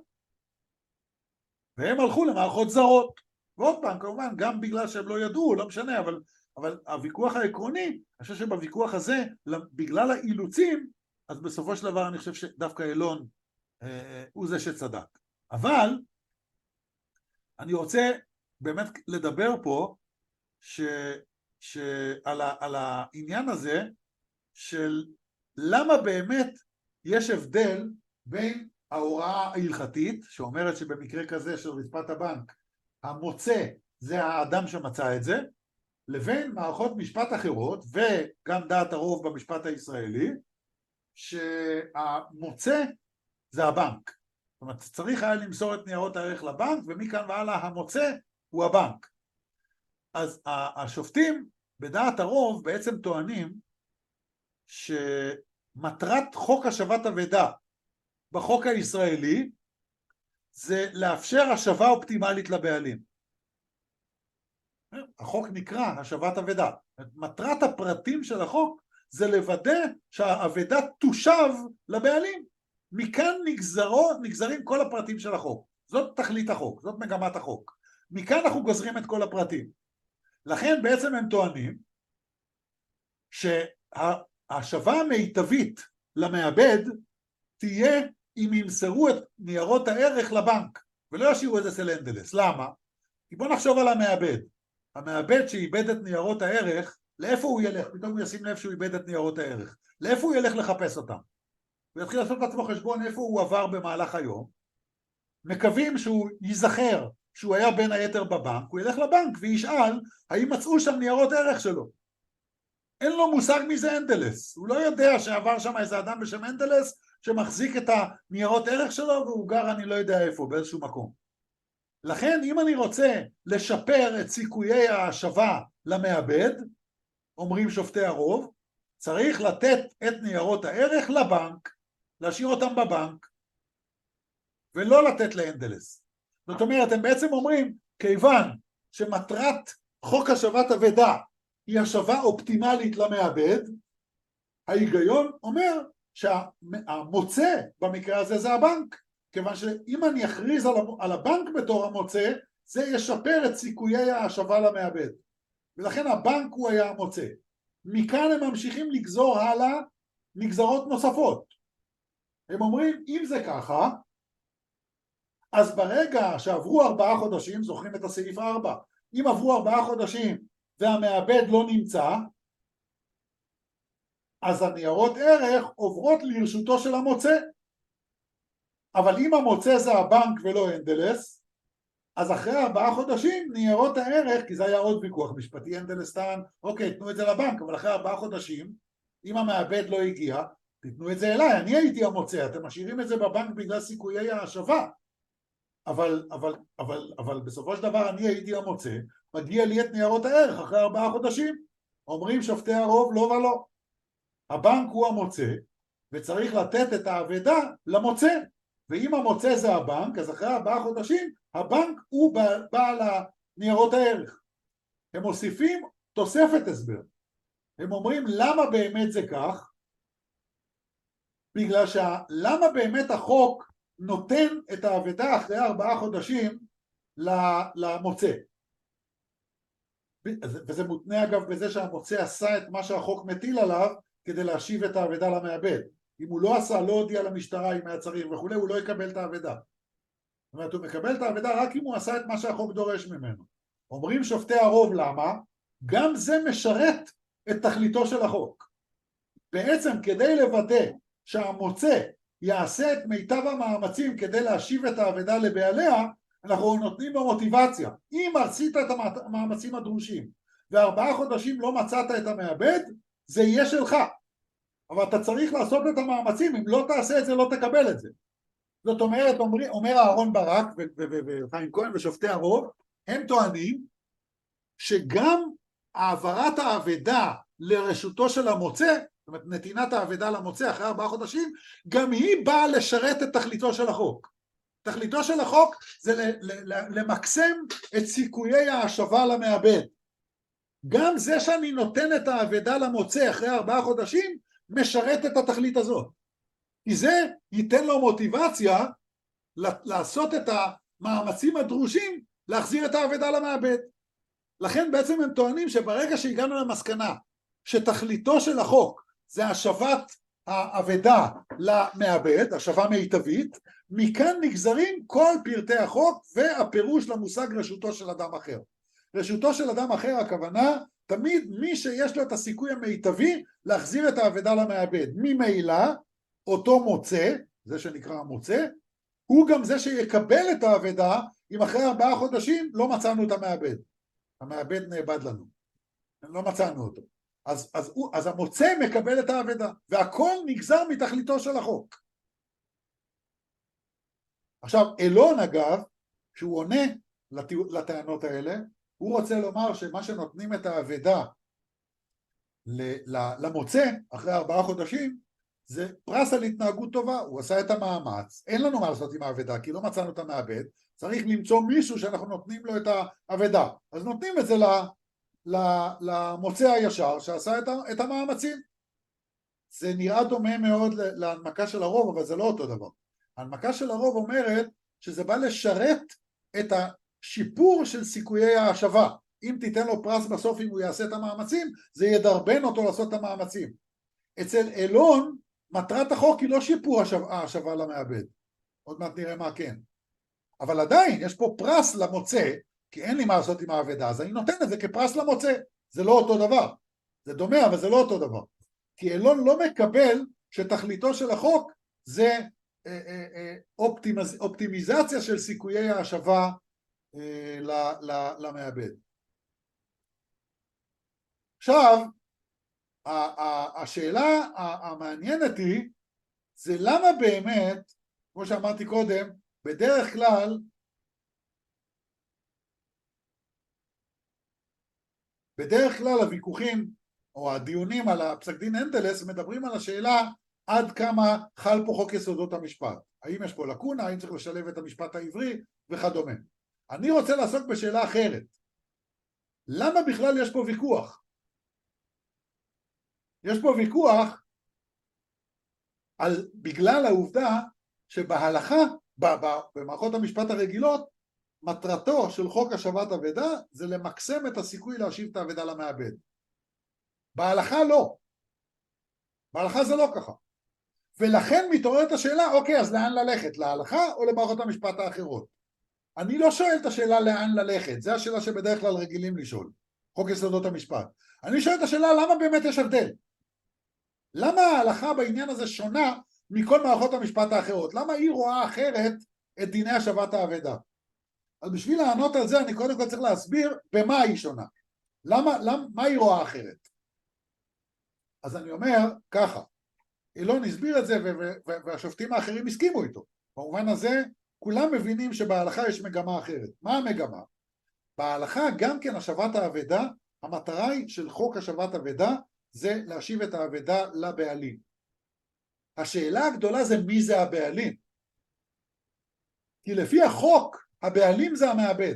והם הלכו למערכות זרות. ועוד פעם, כמובן, גם בגלל שהם לא ידעו, לא משנה, אבל הוויכוח העקרוני, אני חושב שבוויכוח הזה, בגלל האילוצים, אז בסופו של דבר אני חושב שדווקא אילון הוא זה שצדק. אבל אני רוצה באמת לדבר פה על העניין הזה של למה באמת יש הבדל בין ההוראה ההלכתית, שאומרת שבמקרה כזה של רצפת הבנק, המוצא זה האדם שמצא את זה, לבין מערכות משפט אחרות, וגם דעת הרוב במשפט הישראלי, שהמוצא זה הבנק. זאת אומרת, צריך היה למסור את ניירות הערך לבנק, ומכאן והלאה המוצא הוא הבנק. אז השופטים בדעת הרוב בעצם טוענים שמטרת חוק השבת אבדה בחוק הישראלי זה לאפשר השבה אופטימלית לבעלים. החוק נקרא השבת אבדה. מטרת הפרטים של החוק זה לוודא שהאבדה תושב לבעלים. מכאן נגזרים כל הפרטים של החוק. זאת תכלית החוק, זאת מגמת החוק. מכאן אנחנו גוזרים את כל הפרטים. לכן בעצם הם טוענים שההשבה המיטבית למעבד תהיה אם ימסרו את ניירות הערך לבנק, ולא ישאירו את זה אצל הנדלס. למה? כי בוא נחשוב על המעבד. המעבד שאיבד את ניירות הערך, לאיפה הוא ילך? פתאום הוא ישים לב שהוא איבד את ניירות הערך. לאיפה הוא ילך לחפש אותם? הוא יתחיל לעשות לעצמו חשבון איפה הוא עבר במהלך היום. מקווים שהוא ייזכר שהוא היה בין היתר בבנק, הוא ילך לבנק וישאל האם מצאו שם ניירות ערך שלו. אין לו מושג מי זה הנדלס. הוא לא יודע שעבר שם איזה אדם בשם הנדלס שמחזיק את הניירות ערך שלו והוא גר אני לא יודע איפה, באיזשהו מקום. לכן אם אני רוצה לשפר את סיכויי ההשבה למעבד, אומרים שופטי הרוב, צריך לתת את ניירות הערך לבנק, להשאיר אותם בבנק, ולא לתת להנדלס. זאת אומרת, הם בעצם אומרים, כיוון שמטרת חוק השבת אבדה היא השבה אופטימלית למעבד, ההיגיון אומר שהמוצא במקרה הזה זה הבנק, כיוון שאם אני אכריז על הבנק בתור המוצא, זה ישפר את סיכויי ההשבה למעבד. ולכן הבנק הוא היה המוצא. מכאן הם ממשיכים לגזור הלאה נגזרות נוספות. הם אומרים, אם זה ככה, אז ברגע שעברו 4 חודשים, זוכרים את הסעיף 4, אם עברו 4 חודשים והמעבד לא נמצא, אז הניירות ערך עוברות לרשותו של המוצא. אבל אם המוצא זה הבנק ולא הנדלס, אז אחרי 4 חודשים ניירות הערך, כי זה היה עוד ויכוח משפטי, הנדלס טען, אוקיי, תנו את זה לבנק, אבל אחרי 4 חודשים, אם המעבד לא הגיע, תתנו את זה אליי, אני הייתי המוצא, אתם משאירים את זה בבנק בגלל סיכויי ההשבה. אבל בסופו של דבר אני הייתי המוצא, מגיע לי את ניירות הערך אחרי 4 חודשים. אומרים שופטי הרוב לא ולא. הבנק הוא המוצא, וצריך לתת את האבדה למוצא, ואם המוצא זה הבנק, אז אחרי 4 חודשים, הבנק הוא בעל ניירות הערך. הם מוסיפים תוספת הסבר. הם אומרים למה באמת זה כך? בגלל למה באמת החוק נותן את האבדה אחרי 4 חודשים למוצא? וזה מותנה אגב בזה שהמוצא עשה את מה שהחוק מטיל עליו כדי להשיב את האבדה למעבד. אם הוא לא עשה, לא הודיע למשטרה אם היה צריך וכו', הוא לא יקבל את האבדה. זאת אומרת, הוא מקבל את האבדה רק אם הוא עשה את מה שהחוק דורש ממנו. אומרים שופטי הרוב למה? גם זה משרת את תכליתו של החוק. בעצם כדי לוודא שהמוצא יעשה את מיטב המאמצים כדי להשיב את האבדה לבעליה, אנחנו נותנים לו מוטיבציה. אם עשית את המאמצים הדרושים ו4 חודשים לא מצאת את המעבד, זה יהיה שלך. אבל אתה צריך לעשות את המאמצים, אם לא תעשה את זה לא תקבל את זה. זאת אומרת, אומר אהרון ברק וחיים כהן ושופטי הרוב, הם טוענים שגם העברת האבדה לרשותו של המוצא, זאת אומרת נתינת האבדה למוצא אחרי 4 חודשים, גם היא באה לשרת את תכליתו של החוק. תכליתו של החוק זה למקסם את סיכויי ההשבה למעבד. גם זה שאני נותן את האבדה למוצא אחרי 4 חודשים, משרת את התכלית הזאת. כי זה ייתן לו מוטיבציה לעשות את המאמצים הדרושים להחזיר את האבדה למעבד. לכן בעצם הם טוענים שברגע שהגענו למסקנה שתכליתו של החוק זה השבת האבדה למעבד, השבה מיטבית, מכאן נגזרים כל פרטי החוק והפירוש למושג רשותו של אדם אחר. רשותו של אדם אחר הכוונה תמיד מי שיש לו את הסיכוי המיטבי להחזיר את האבדה למעבד. ממילא אותו מוצא, זה שנקרא המוצא, הוא גם זה שיקבל את האבדה אם אחרי 4 חודשים לא מצאנו את המעבד. המעבד נאבד לנו, לא מצאנו אותו. אז המוצא מקבל את האבדה, והכל נגזר מתכליתו של החוק. עכשיו, אלון אגב, שהוא עונה לטענות האלה, הוא רוצה לומר שמה שנותנים את האבדה למוצא אחרי 4 חודשים, זה פרס על התנהגות טובה, הוא עשה את המאמץ, אין לנו מה לעשות עם האבדה, כי לא מצאנו את המעבד, צריך למצוא מישהו שאנחנו נותנים לו את האבדה, אז נותנים את זה למוצא הישר שעשה את המאמצים. זה נראה דומה מאוד להנמקה של הרוב, אבל זה לא אותו דבר. ההנמקה של הרוב אומרת שזה בא לשרת את השיפור של סיכויי ההשבה. אם תיתן לו פרס בסוף אם הוא יעשה את המאמצים, זה ידרבן אותו לעשות את המאמצים. אצל אלון, מטרת החוק היא לא שיפור ההשבה למעבד. עוד מעט נראה מה כן. אבל עדיין יש פה פרס למוצא, כי אין לי מה לעשות עם האבדה, אז אני נותן את זה כפרס למוצא. זה לא אותו דבר. זה דומה, אבל זה לא אותו דבר. כי אלון לא מקבל שתכליתו של החוק זה אופטימיזציה של סיכויי ההשבה למעבד. עכשיו, השאלה המעניינת היא, זה למה באמת, כמו שאמרתי קודם, בדרך כלל הוויכוחים או הדיונים על הפסק דין הנדלס מדברים על השאלה עד כמה חל פה חוק יסודות המשפט. האם יש פה לקונה, האם צריך לשלב את המשפט העברי וכדומה. אני רוצה לעסוק בשאלה אחרת. למה בכלל יש פה ויכוח? יש פה ויכוח בגלל העובדה שבהלכה, במערכות המשפט הרגילות, מטרתו של חוק השבת אבדה זה למקסם את הסיכוי להשיב את האבדה למעבד. בהלכה לא. בהלכה זה לא ככה. ולכן מתעוררת השאלה, אוקיי, אז לאן ללכת? להלכה או למערכות המשפט האחרות? אני לא שואל את השאלה לאן ללכת, זו השאלה שבדרך כלל רגילים לשאול, חוק יסודות המשפט. אני שואל את השאלה למה באמת יש הבדל? למה ההלכה בעניין הזה שונה מכל מערכות המשפט האחרות? למה היא רואה אחרת את דיני השבת האבדה? אז בשביל לענות על זה אני קודם כל צריך להסביר במה היא שונה. מה היא רואה אחרת? אז אני אומר ככה, אילון הסביר את זה והשופטים האחרים הסכימו איתו. במובן הזה כולם מבינים שבהלכה יש מגמה אחרת. מה המגמה? בהלכה גם כן השבת האבדה, המטרה היא של חוק השבת אבדה זה להשיב את האבדה לבעלים. השאלה הגדולה זה מי זה הבעלים. כי לפי החוק, הבעלים זה המעבד.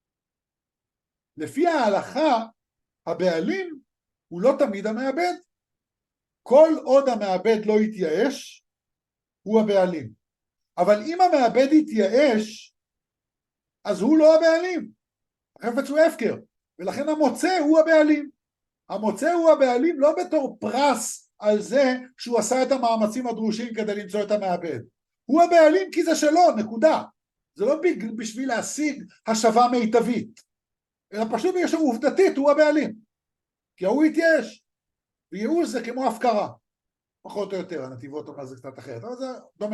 לפי ההלכה, הבעלים הוא לא תמיד המעבד. כל עוד המעבד לא יתייאש, הוא הבעלים. אבל אם המעבד יתייאש, אז הוא לא הבעלים. החפץ הוא הפקר, ולכן המוצא הוא הבעלים. המוצא הוא הבעלים לא בתור פרס על זה שהוא עשה את המאמצים הדרושים כדי למצוא את המעבד. הוא הבעלים כי זה שלו, נקודה. זה לא בשביל להשיג השבה מיטבית, אלא פשוט בגלל שעובדתית הוא הבעלים. כי הוא יתייאש. וייאוש זה כמו הפקרה. פחות או יותר, הנתיבות אומר זה קצת אחרת, אבל זה דומה.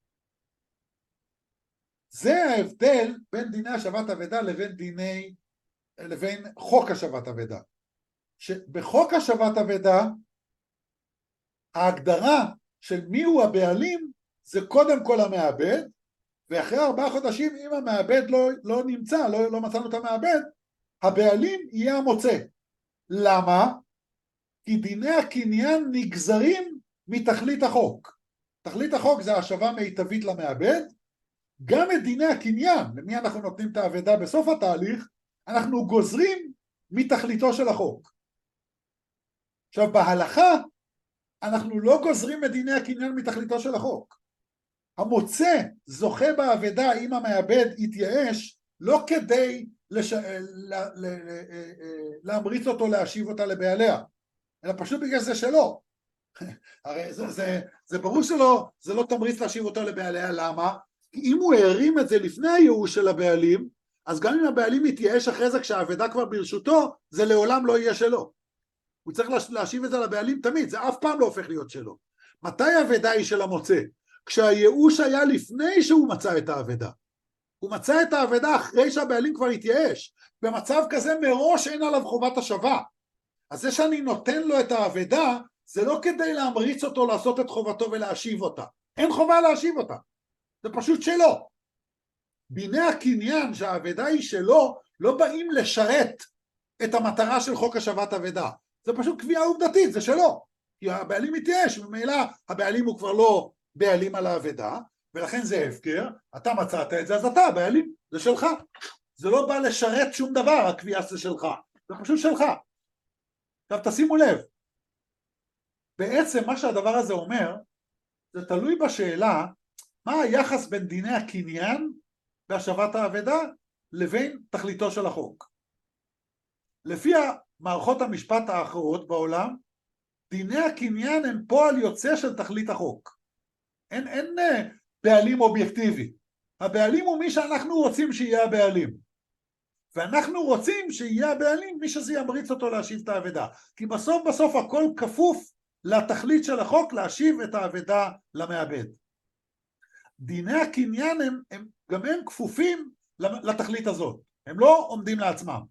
זה ההבדל בין דיני השבת אבדה לבין חוק השבת אבדה. שבחוק השבת אבדה, ההגדרה של מי הוא הבעלים זה קודם כל המעבד, ואחרי 4 חודשים אם המעבד לא נמצא, לא מצאנו את המעבד, הבעלים יהיה המוצא. למה? כי דיני הקניין נגזרים מתכלית החוק. תכלית החוק זה השבה מיטבית למעבד, גם את דיני הקניין, למי אנחנו נותנים את האבדה בסוף התהליך, אנחנו גוזרים מתכליתו של החוק. עכשיו בהלכה, אנחנו לא גוזרים את דיני הקניין מתכליתו של החוק. המוצא זוכה באבדה אם המעבד יתייאש, לא כדי להמריץ אותו להשיב אותה לבעליה, אלא פשוט בגלל זה שלו. הרי זה ברור שלא, זה לא תמריץ להשיב אותה לבעליה, למה? כי אם הוא הרים את זה לפני הייאוש של הבעלים, אז גם אם הבעלים יתייאש אחרי זה כשהאבדה כבר ברשותו, זה לעולם לא יהיה שלו. הוא צריך להשיב את זה לבעלים תמיד, זה אף פעם לא הופך להיות שלו. מתי האבדה היא של המוצא? כשהייאוש היה לפני שהוא מצא את האבדה. הוא מצא את האבדה אחרי שהבעלים כבר התייאש. במצב כזה מראש אין עליו חובת השבה. אז זה שאני נותן לו את האבדה, זה לא כדי להמריץ אותו לעשות את חובתו ולהשיב אותה. אין חובה להשיב אותה. זה פשוט שלו. דיני הקניין שהאבדה היא שלו, לא באים לשרת את המטרה של חוק השבת אבדה. זה פשוט קביעה עובדתית, זה שלו. כי הבעלים מתייאש, וממילא הבעלים הוא כבר לא בעלים על האבדה, ולכן זה הפקר, אתה מצאת את זה, אז אתה הבעלים, זה שלך. זה לא בא לשרת שום דבר, הקביעה זה שלך. זה פשוט שלך. עכשיו תשימו לב, בעצם מה שהדבר הזה אומר, זה תלוי בשאלה, מה היחס בין דיני הקניין בהשבת האבדה לבין תכליתו של החוק. לפי מערכות המשפט האחרות בעולם, דיני הקניין הם פועל יוצא של תכלית החוק. אין בעלים אובייקטיבי. הבעלים הוא מי שאנחנו רוצים שיהיה הבעלים. ואנחנו רוצים שיהיה הבעלים מי שזה ימריץ אותו להשיב את האבדה. כי בסוף הכל כפוף לתכלית של החוק להשיב את האבדה למעבד. דיני הקניין גם הם כפופים לתכלית הזאת. הם לא עומדים לעצמם.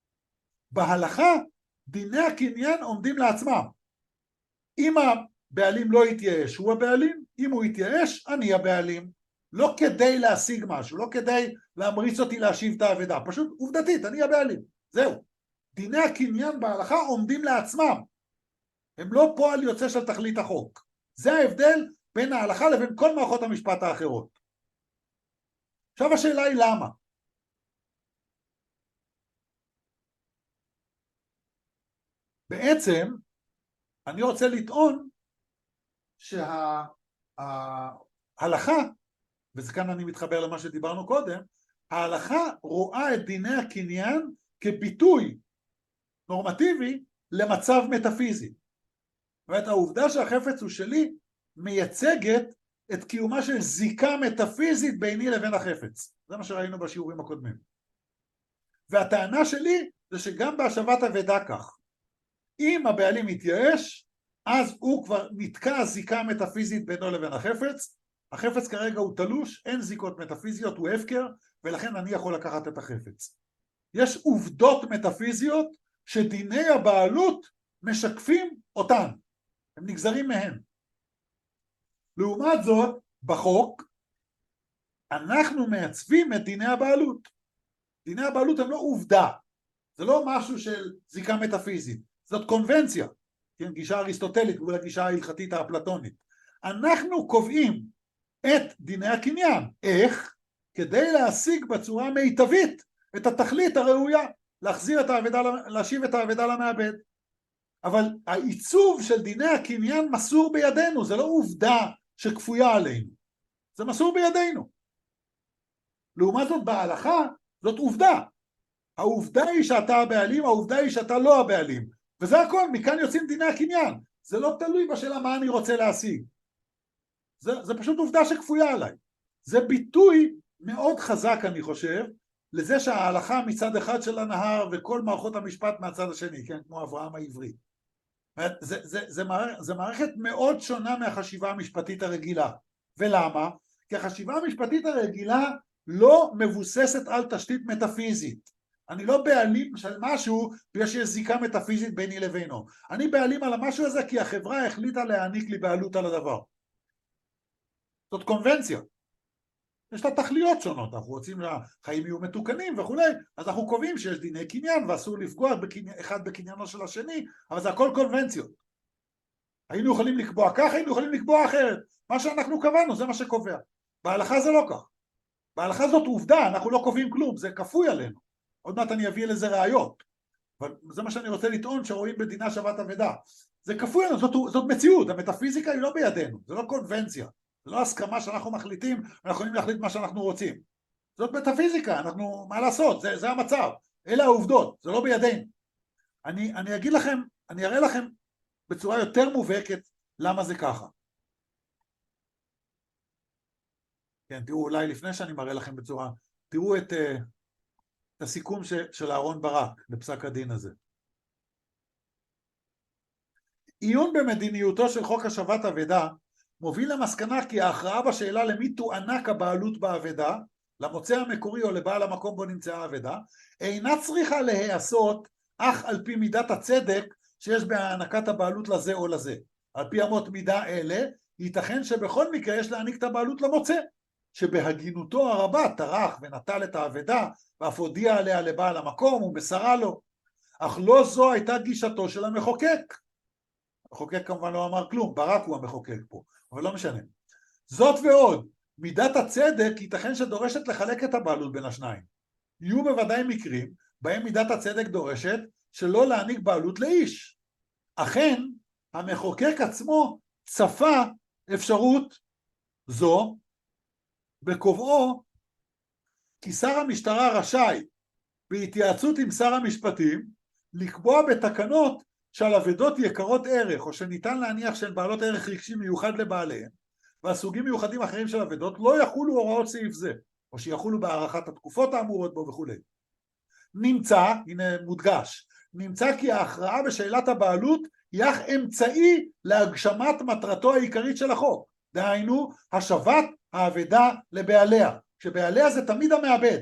בהלכה דיני הקניין עומדים לעצמם. אם הבעלים לא יתייאש הוא הבעלים, אם הוא יתייאש אני הבעלים. לא כדי להשיג משהו, לא כדי להמריץ אותי להשיב את האבדה, פשוט עובדתית אני הבעלים, זהו. דיני הקניין בהלכה עומדים לעצמם, הם לא פועל יוצא של תכלית החוק. זה ההבדל בין ההלכה לבין כל מערכות המשפט האחרות. עכשיו השאלה היא למה? בעצם אני רוצה לטעון שההלכה, וכאן אני מתחבר למה שדיברנו קודם, ההלכה רואה את דיני הקניין כביטוי נורמטיבי למצב מטאפיזי. זאת אומרת, העובדה שהחפץ הוא שלי מייצגת את קיומה של זיקה מטאפיזית ביני לבין החפץ. זה מה שראינו בשיעורים הקודמים. והטענה שלי זה שגם בהשבת אבדה כך. אם הבעלים יתייאש, אז הוא כבר נתקע זיקה מטאפיזית בינו לבין החפץ. החפץ כרגע הוא תלוש, אין זיקות מטאפיזיות, הוא הפקר, ולכן אני יכול לקחת את החפץ. יש עובדות מטאפיזיות שדיני הבעלות משקפים אותן. הם נגזרים מהן. לעומת זאת, בחוק, אנחנו מעצבים את דיני הבעלות. דיני הבעלות הם לא עובדה. זה לא משהו של זיקה מטאפיזית. זאת קונבנציה. כן, גישה אריסטוטלית ולגישה ההלכתית האפלטונית. אנחנו קובעים את דיני הקניין. איך? כדי להשיג בצורה מיטבית את התכלית הראויה, להשיב את האבדה למעבד. אבל העיצוב של דיני הקניין מסור בידינו, זה לא עובדה שכפויה עלינו, זה מסור בידינו. לעומת זאת בהלכה, זאת עובדה. העובדה היא שאתה הבעלים, העובדה היא שאתה לא הבעלים. וזה הכל, מכאן יוצאים דיני הקניין. זה לא תלוי בשאלה מה אני רוצה להשיג. זה פשוט עובדה שכפויה עליי. זה ביטוי מאוד חזק, אני חושב, לזה שההלכה מצד אחד של הנהר וכל מערכות המשפט מהצד השני, כן, כמו אברהם העברי. זה מערכת מאוד שונה מהחשיבה המשפטית הרגילה. ולמה? כי החשיבה המשפטית הרגילה לא מבוססת על תשתית מטאפיזית. אני לא בעלים של משהו ויש זיקה מטאפיזית ביני לבינו. אני בעלים על המשהו הזה כי החברה החליטה להעניק לי בעלות על הדבר. זאת קונבנציה. יש לה תכליות שונות, אנחנו רוצים שהחיים יהיו מתוקנים וכו', אז אנחנו קובעים שיש דיני קניין ואסור לפגוע אחד בקניינו של השני, אבל זה הכל קונבנציות. היינו יכולים לקבוע כך, היינו יכולים לקבוע אחרת. מה שאנחנו קבענו זה מה שקובע. בהלכה זה לא כך. בהלכה זאת עובדה, אנחנו לא קובעים כלום, זה כפוי עלינו. עוד מעט אני אביא לזה ראיות. אבל זה מה שאני רוצה לטעון שרואים בדינה שבת אבדה. זה כפוי עלינו, זאת מציאות, המטאפיזיקה היא לא בידינו, זה לא קונבנציה. זה לא הסכמה שאנחנו מחליטים, אנחנו יכולים להחליט מה שאנחנו רוצים. זאת מטאפיזיקה, אנחנו, מה לעשות, זה המצב. אלה העובדות, זה לא בידינו. אני אגיד לכם, אני אראה לכם בצורה יותר מובהקת למה זה ככה. כן, תראו, אולי לפני שאני מראה לכם בצורה, תראו את הסיכום של אהרון ברק לפסק הדין הזה. עיון במדיניותו של חוק השבת אבדה, מוביל למסקנה כי ההכרעה בשאלה למי תוענק הבעלות באבדה, למוצא המקורי או לבעל המקום בו נמצאה האבדה, אינה צריכה להיעשות אך על פי מידת הצדק שיש בהענקת הבעלות לזה או לזה. על פי אמות מידה אלה, ייתכן שבכל מקרה יש להעניק את הבעלות למוצא, שבהגינותו הרבה טרח ונטל את האבדה, ואף הודיע עליה לבעל המקום ומסרה לו. אך לא זו הייתה גישתו של המחוקק. המחוקק כמובן לא אמר כלום, ברק הוא המחוקק פה, אבל לא משנה. זאת ועוד, מידת הצדק ייתכן שדורשת לחלק את הבעלות בין השניים. יהיו בוודאי מקרים בהם מידת הצדק דורשת שלא להעניק בעלות לאיש. אכן, המחוקק עצמו צפה אפשרות זו בקובעו כי שר המשטרה רשאי בהתייעצות עם שר המשפטים לקבוע בתקנות שעל אבדות יקרות ערך או שניתן להניח שהן בעלות ערך רגשי מיוחד לבעליהן והסוגים מיוחדים אחרים של אבדות לא יחולו הוראות סעיף זה או שיחולו בהארכת התקופות האמורות בו וכו'. נמצא, הנה מודגש, נמצא כי ההכרעה בשאלת הבעלות היא אך אמצעי להגשמת מטרתו העיקרית של החוק, דהיינו השבת האבדה לבעליה, שבעליה זה תמיד המעבד.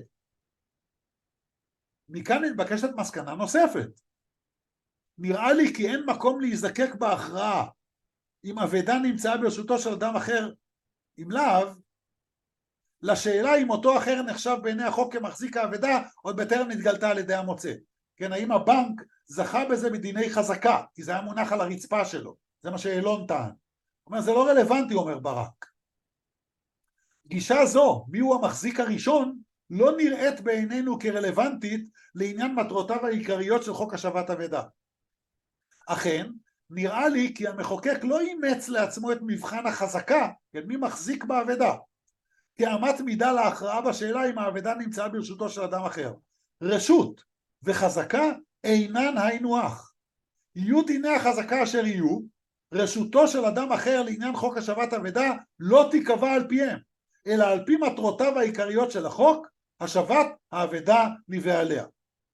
מכאן מתבקשת מסקנה נוספת. נראה לי כי אין מקום להיזקק בהכרעה אם אבדה נמצאה ברשותו של אדם אחר אם לאו, לשאלה אם אותו אחר נחשב בעיני החוק כמחזיק האבדה עוד בטרם נתגלתה על ידי המוצא. כן, האם הבנק זכה בזה בדיני חזקה, כי זה היה מונח על הרצפה שלו, זה מה שאלון טען. הוא אומר, זה לא רלוונטי, אומר ברק. גישה זו, מיהו המחזיק הראשון, לא נראית בעינינו כרלוונטית לעניין מטרותיו העיקריות של חוק השבת אבדה. אכן, נראה לי כי המחוקק לא אימץ לעצמו את מבחן החזקה, כן, מי מחזיק באבדה, כאמת מידה להכרעה בשאלה אם האבדה נמצאה ברשותו של אדם אחר. רשות וחזקה אינן היינו הך. יהיו דיני החזקה אשר יהיו, רשותו של אדם אחר לעניין חוק השבת אבדה לא תיקבע על פיהם, אלא על פי מטרותיו העיקריות של החוק, השבת האבדה מבעליה.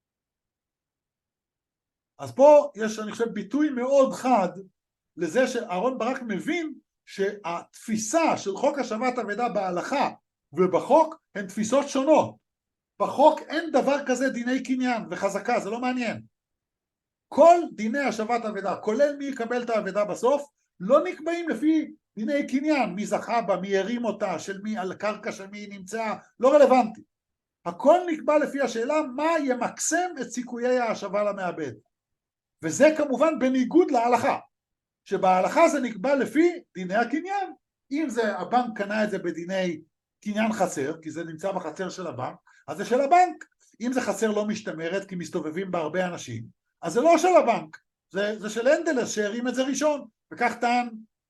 אז פה יש, אני חושב, ביטוי מאוד חד לזה שאהרון ברק מבין שהתפיסה של חוק השבת אבדה בהלכה ובחוק הן תפיסות שונות. בחוק אין דבר כזה דיני קניין וחזקה, זה לא מעניין. כל דיני השבת אבדה, כולל מי יקבל את האבדה בסוף, לא נקבעים לפי דיני קניין, מי זכה בה, מי הרים אותה, של מי, על קרקע של מי נמצאה, לא רלוונטי. הכל נקבע לפי השאלה מה ימקסם את סיכויי ההשבה למעבד. וזה כמובן בניגוד להלכה. שבהלכה זה נקבע לפי דיני הקניין. אם זה הבנק קנה את זה בדיני קניין חצר, כי זה נמצא בחצר של הבנק, אז זה של הבנק. אם זה חצר לא משתמרת, כי מסתובבים בה הרבה אנשים, אז זה לא של הבנק, זה של הנדלר שהרים את זה ראשון, וכך טען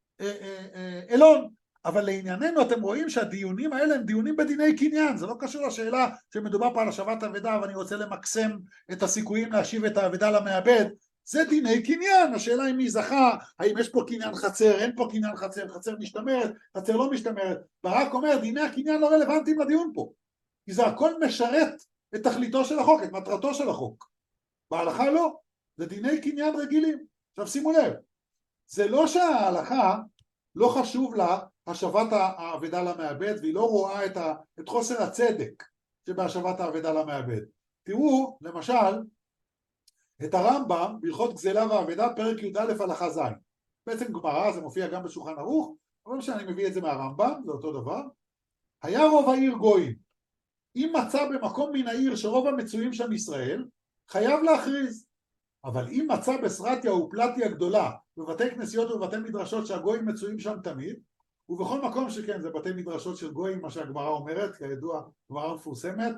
אלון. אבל לענייננו אתם רואים שהדיונים האלה הם דיונים בדיני קניין, זה לא קשור לשאלה שמדובר פה על השבת האבדה ואני רוצה למקסם את הסיכויים להשיב את האבדה למעבד. זה דיני קניין, השאלה היא מי זכה, האם יש פה קניין חצר, אין פה קניין חצר, חצר משתמרת, חצר לא משתמרת. ברק אומר דיני הקניין לא רלוונטיים לדיון פה, כי זה הכל משרת את תכליתו של החוק, את מטרתו של החוק. בהלכה לא, זה דיני קניין רגילים. עכשיו שימו לב, זה לא שההלכה לא חשוב לה השבת האבדה למעבד, והיא לא רואה את חוסר הצדק שבהשבת האבדה למעבד. תראו למשל את הרמב"ם בהלכות גזלה ואבדה פרק י"א הלכה ז', בעצם גמרא, זה מופיע גם בשולחן ערוך, אבל שאני מביא את זה מהרמב"ם, זה אותו דבר. היה רוב העיר גויים, אם מצא במקום מן העיר שרוב המצויים שם ישראל, חייב להכריז. אבל אם מצא בסרטיה ופלטיה גדולה, בבתי כנסיות ובבתי מדרשות שהגויים מצויים שם תמיד, ובכל מקום שכן, זה בתי מדרשות של גויים, מה שהגמרא אומרת, כידוע, גמרא מפורסמת,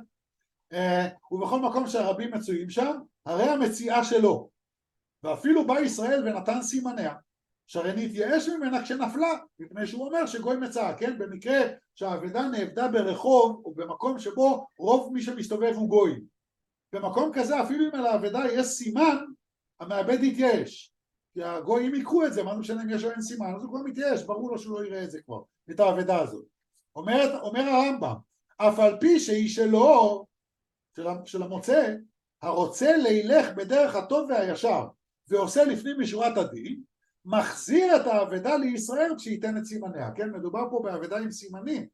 ובכל מקום שהרבים מצויים שם, הרי המציאה שלו, ואפילו בא ישראל ונתן סימניה, שהרי נתייאש ממנה כשנפלה, מפני שהוא אומר שגוי מצאה, כן? במקרה שהאבדה נאבדה ברחוב, או במקום שבו רוב מי שמסתובב הוא גוי. במקום כזה, אפילו אם על האבדה יש סימן, המעבד יתייאש. כי הגויים יקחו את זה, מה משנה אם יש או אין סימן, אז הוא כבר מתייאש, ברור לו שהוא לא יראה את זה כבר, את האבדה הזאת. אומר הרמב"ם, אף על פי שהיא שלו, של המוצא, הרוצה לילך בדרך הטוב והישר, ועושה לפנים משורת הדין, מחזיר את האבדה לישראל כשייתן את סימניה, כן? מדובר פה באבדה עם סימנים.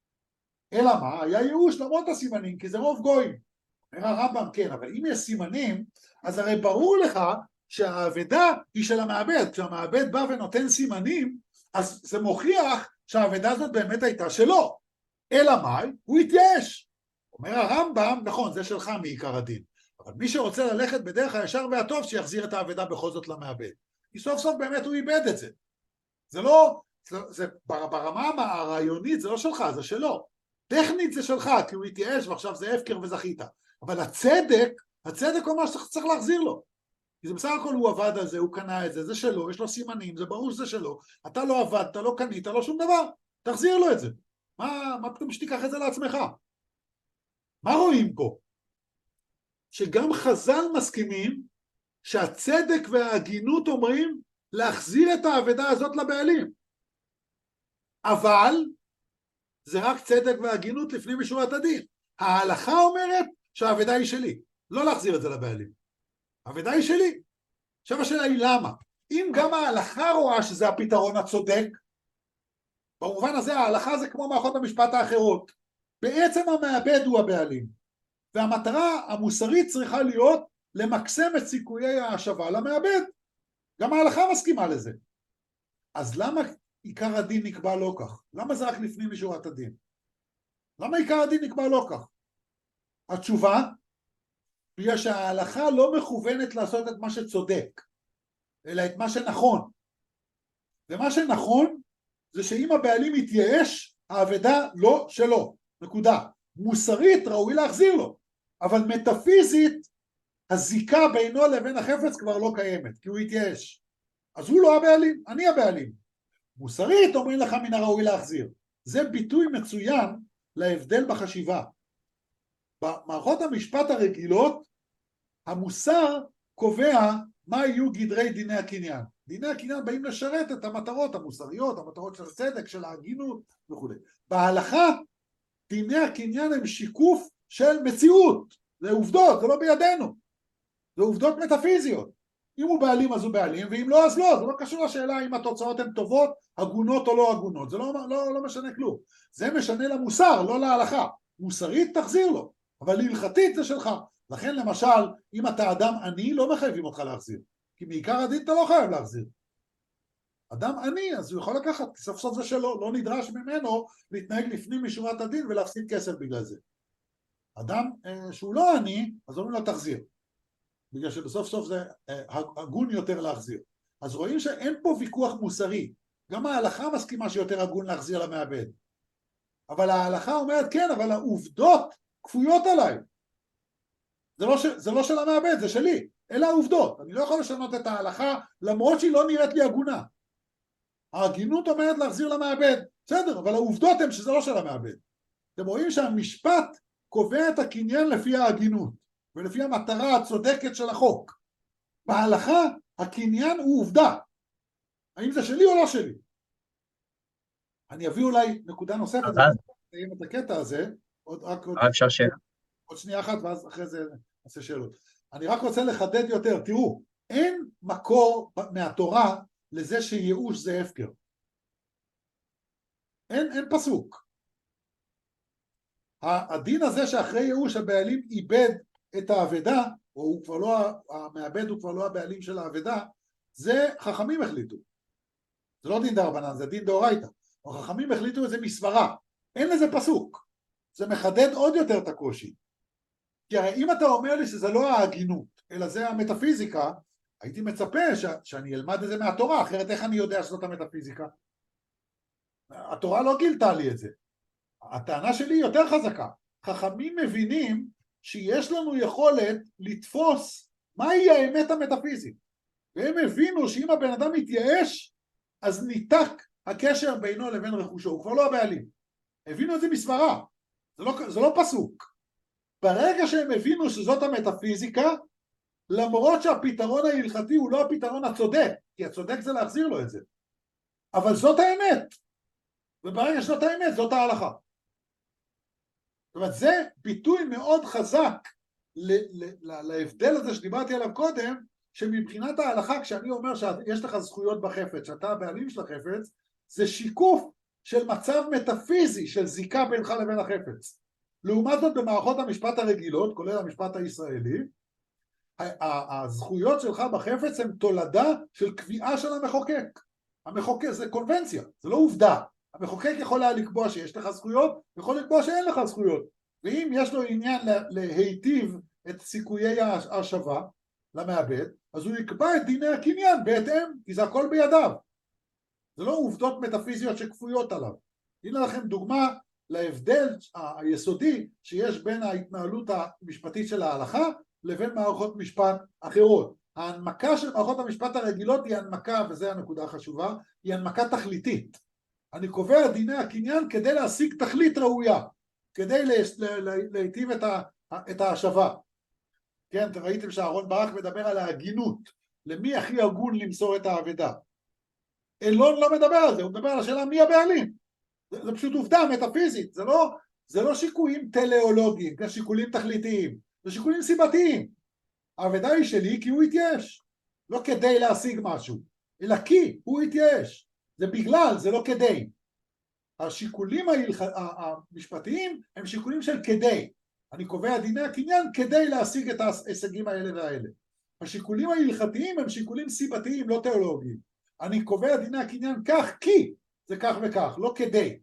אלא מה? היה ייאוש למרות הסימנים, כי זה רוב גויים. אומר הרמב"ם, כן, אבל אם יש סימנים, אז הרי ברור לך שהאבדה היא של המעבד. כשהמעבד בא ונותן סימנים, אז זה מוכיח שהאבדה הזאת באמת הייתה שלו. אלא מה? הוא התייאש. אומר הרמב"ם, נכון, זה שלך מעיקר הדין. אבל מי שרוצה ללכת בדרך הישר והטוב, שיחזיר את האבדה בכל זאת למעבד. כי סוף סוף באמת הוא איבד את זה. זה לא, זה ברמה הרעיונית זה לא שלך, זה שלו. טכנית זה שלך, כי הוא התייאש ועכשיו זה הפקר וזכית. אבל הצדק אומר שצריך להחזיר לו. כי זה בסך הכל הוא עבד על זה, הוא קנה את זה, זה שלו, יש לו סימנים, זה ברור שזה שלו. אתה לא עבדת, לא קנית, לא שום דבר. תחזיר לו את זה. מה פתאום שתיקח את זה לעצמך? מה רואים פה? שגם חז"ל מסכימים שהצדק וההגינות אומרים להחזיר את האבדה הזאת לבעלים. אבל זה רק צדק וההגינות לפנים משורת הדין. ההלכה אומרת שהאבדה היא שלי, לא להחזיר את זה לבעלים. האבדה היא שלי. עכשיו השאלה היא למה? אם גם ההלכה רואה שזה הפתרון הצודק, במובן הזה ההלכה זה כמו מערכות המשפט האחרות. בעצם המעבד הוא הבעלים. והמטרה המוסרית צריכה להיות למקסם את סיכויי ההשבה למעבד. גם ההלכה מסכימה לזה. אז למה עיקר הדין נקבע לא כך? למה זה רק לפנים משורת הדין? למה עיקר הדין נקבע לא כך? התשובה, בגלל שההלכה לא מכוונת לעשות את מה שצודק, אלא את מה שנכון. ומה שנכון זה שאם הבעלים יתייאש, האבדה לא שלו. נקודה. מוסרית ראוי להחזיר לו, אבל מטאפיזית הזיקה בינו לבין החפץ כבר לא קיימת, כי הוא יתייאש. אז הוא לא הבעלים, אני הבעלים. מוסרית אומרים לך מן הראוי להחזיר. זה ביטוי מצוין להבדל בחשיבה. במערכות המשפט הרגילות, המוסר קובע מה יהיו גדרי דיני הקניין. דיני הקניין באים לשרת את המטרות המוסריות, המטרות של הצדק, של ההגינות וכו'. בהלכה, דיני הקניין הם שיקוף של מציאות. זה עובדות, זה לא בידינו. זה עובדות מטאפיזיות. אם הוא בעלים אז הוא בעלים, ואם לא אז לא. זה לא קשור לשאלה אם התוצאות הן טובות, הגונות או לא הגונות. זה לא משנה כלום. זה משנה למוסר, לא להלכה. מוסרית תחזיר לו, אבל להלכתית זה שלך. לכן למשל, אם אתה אדם עני, לא מחייבים אותך להחזיר. כי מעיקר הדין אתה לא חייב להחזיר. אדם עני, אז הוא יכול לקחת, סוף סוף זה שלו, לא נדרש ממנו להתנהג לפנים משורת הדין ולהפסיד כסף בגלל זה. אדם שהוא לא עני, אז אומרים לו תחזיר. בגלל שבסוף סוף זה הגון יותר להחזיר. אז רואים שאין פה ויכוח מוסרי. גם ההלכה מסכימה שיותר הגון להחזיר למעבד. אבל ההלכה אומרת כן, אבל העובדות כפויות עליי. זה לא של המעבד, זה שלי. אלה העובדות. אני לא יכול לשנות את ההלכה, למרות שהיא לא נראית לי הגונה. ההגינות אומרת להחזיר למעבד. בסדר, אבל העובדות הן שזה לא של המעבד. אתם רואים שהמשפט קובע את הקניין לפי ההגינות, ולפי המטרה הצודקת של החוק. בהלכה, הקניין הוא עובדה. האם זה שלי או לא שלי? אני אביא אולי נקודה נוספת, נסיים את הקטע הזה, עוד שנייה אחת, ואז אחרי זה נעשה שאלות. אני רק רוצה לחדד יותר, תראו, אין מקור מהתורה לזה שייאוש זה הפקר. אין פסוק. הדין הזה שאחרי ייאוש הבעלים איבד את האבדה, או הוא כבר לא, המעבד הוא כבר לא הבעלים של האבדה, זה חכמים החליטו. זה לא דין דרבנן, זה דין דאורייתא. החכמים החליטו את זה מסברה. אין לזה פסוק. זה מחדד עוד יותר את הקושי. כי הרי אם אתה אומר לי שזה לא ההגינות, אלא זה המטאפיזיקה, הייתי מצפה שאני אלמד את זה מהתורה, אחרת איך אני יודע שזאת המטאפיזיקה? התורה לא גילתה לי את זה. הטענה שלי היא יותר חזקה. חכמים מבינים שיש לנו יכולת לתפוס מהי האמת המטאפיזית. והם הבינו שאם הבן אדם מתייאש, אז ניתק הקשר בינו לבין רכושו, הוא כבר לא הבעלים. הבינו את זה בסברה, זה לא פסוק. ברגע שהם הבינו שזאת המטאפיזיקה, למרות שהפתרון ההלכתי הוא לא הפתרון הצודק, כי הצודק זה להחזיר לו את זה. אבל זאת האמת. וברגע שזאת האמת, זאת ההלכה. זאת אומרת, זה ביטוי מאוד חזק להבדל הזה שדיברתי עליו קודם, שמבחינת ההלכה, כשאני אומר שיש לך זכויות בחפץ, שאתה הבעלים של החפץ, זה שיקוף של מצב מטאפיזי של זיקה בינך לבין החפץ. לעומת זאת במערכות המשפט הרגילות, כולל המשפט הישראלי, הזכויות שלך בחפץ הן תולדה של קביעה של המחוקק. המחוקק זה קונבנציה, זה לא עובדה. המחוקק יכול לקבוע שיש לך זכויות, יכול לקבוע שאין לך זכויות. ואם יש לו עניין להיטיב את סיכויי ההשבה למעבד, אז הוא יקבע את דיני הקניין בהתאם, כי זה הכל בידיו. זה לא עובדות מטאפיזיות שכפויות עליו. הנה לכם דוגמה להבדל היסודי שיש בין ההתנהלות המשפטית של ההלכה לבין מערכות משפט אחרות. ההנמקה של מערכות המשפט הרגילות היא הנמקה, וזו הנקודה החשובה, היא הנמקה תכליתית. אני קובע דיני הקניין כדי להשיג תכלית ראויה, כדי להיטיב את ההשבה. כן, אתם ראיתם שאהרון ברק מדבר על ההגינות, למי הכי הגון למסור את האבדה. אלון לא מדבר על זה, הוא מדבר על השאלה מי הבעלים. זה פשוט עובדה מטאפיזית, זה לא שיקולים טלאולוגיים, זה שיקולים תכליתיים, זה שיקולים סיבתיים. האבדה היא שלי כי הוא התייאש, לא כדי להשיג משהו, אלא כי הוא התייאש. זה בגלל, זה לא כדי. השיקולים המשפטיים הם שיקולים של כדי. אני קובע דיני הקניין כדי להשיג את ההישגים האלה והאלה. השיקולים ההלכתיים הם שיקולים סיבתיים, לא תיאולוגיים. אני קובע דיני הקניין כך כי זה כך וכך, לא כדי.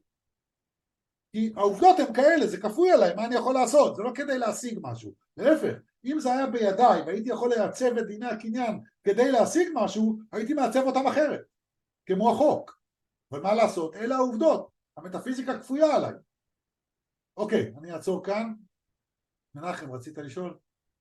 כי העובדות הן כאלה, זה כפוי עליי, מה אני יכול לעשות? זה לא כדי להשיג משהו. להפך, אם זה היה בידיי והייתי יכול לייצב את דיני הקניין כדי להשיג משהו, הייתי מעצב אותם אחרת, כמו החוק. אבל מה לעשות? אלה העובדות. המטאפיזיקה כפויה עליי. אוקיי, אני אעצור כאן. מנחם, רצית לשאול?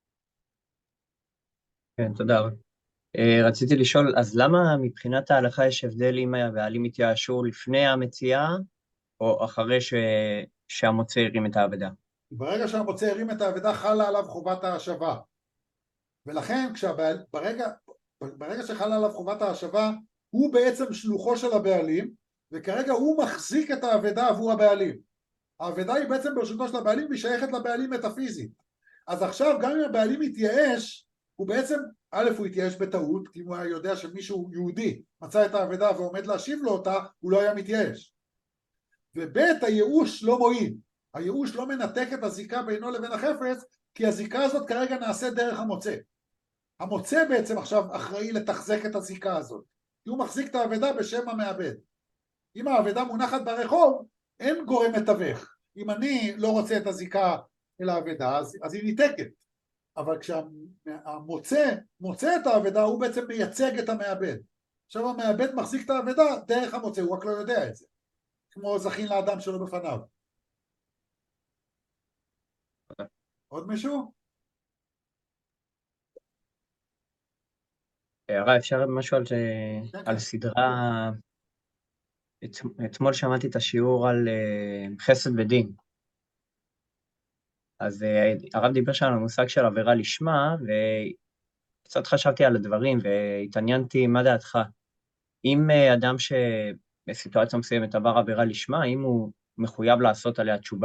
כן, תודה. רציתי לשאול, אז למה מבחינת ההלכה יש הבדל אם הבעלים התייאשו לפני המציאה, או אחרי שהמוצא הרים את האבדה? ברגע שהמוצא הרים את האבדה חלה עליו חובת ההשבה. ולכן ברגע שחלה עליו חובת ההשבה, הוא בעצם שלוחו של הבעלים, וכרגע הוא מחזיק את האבדה עבור הבעלים. האבדה היא בעצם ברשותו של הבעלים, והיא שייכת לבעלים מטאפיזית. אז עכשיו גם אם הבעלים יתייאש, הוא בעצם, א' הוא יתייאש בטעות, כי הוא היה יודע שמישהו יהודי מצא את האבדה ועומד להשיב לו אותה, הוא לא היה מתייאש. וב' הייאוש לא מועיל. הייאוש לא מנתק את הזיקה בינו לבין החפץ, כי הזיקה הזאת כרגע נעשית דרך המוצא. המוצא בעצם עכשיו אחראי לתחזק את הזיקה הזאת. כי הוא מחזיק את האבדה בשם המעבד. אם האבדה מונחת ברחוב, אין גורם מתווך. אם אני לא רוצה את הזיקה אל האבדה, אז היא ניתקת. אבל כשהמוצא מוצא את האבדה, הוא בעצם מייצג את המעבד. עכשיו המעבד מחזיק את האבדה דרך המוצא, הוא רק לא יודע את זה. כמו זכין לאדם שלו בפניו. עוד מישהו? הרב, אפשר משהו כן, על כן. סדרה, אתמול שמעתי את השיעור על חסד ודין. אז הרב דיבר שם על המושג של עבירה לשמה, וקצת חשבתי על הדברים והתעניינתי מה דעתך. אם אדם שבסיטואציה מסוימת עבר עבירה לשמה, האם הוא מחויב לעשות עליה תשובה?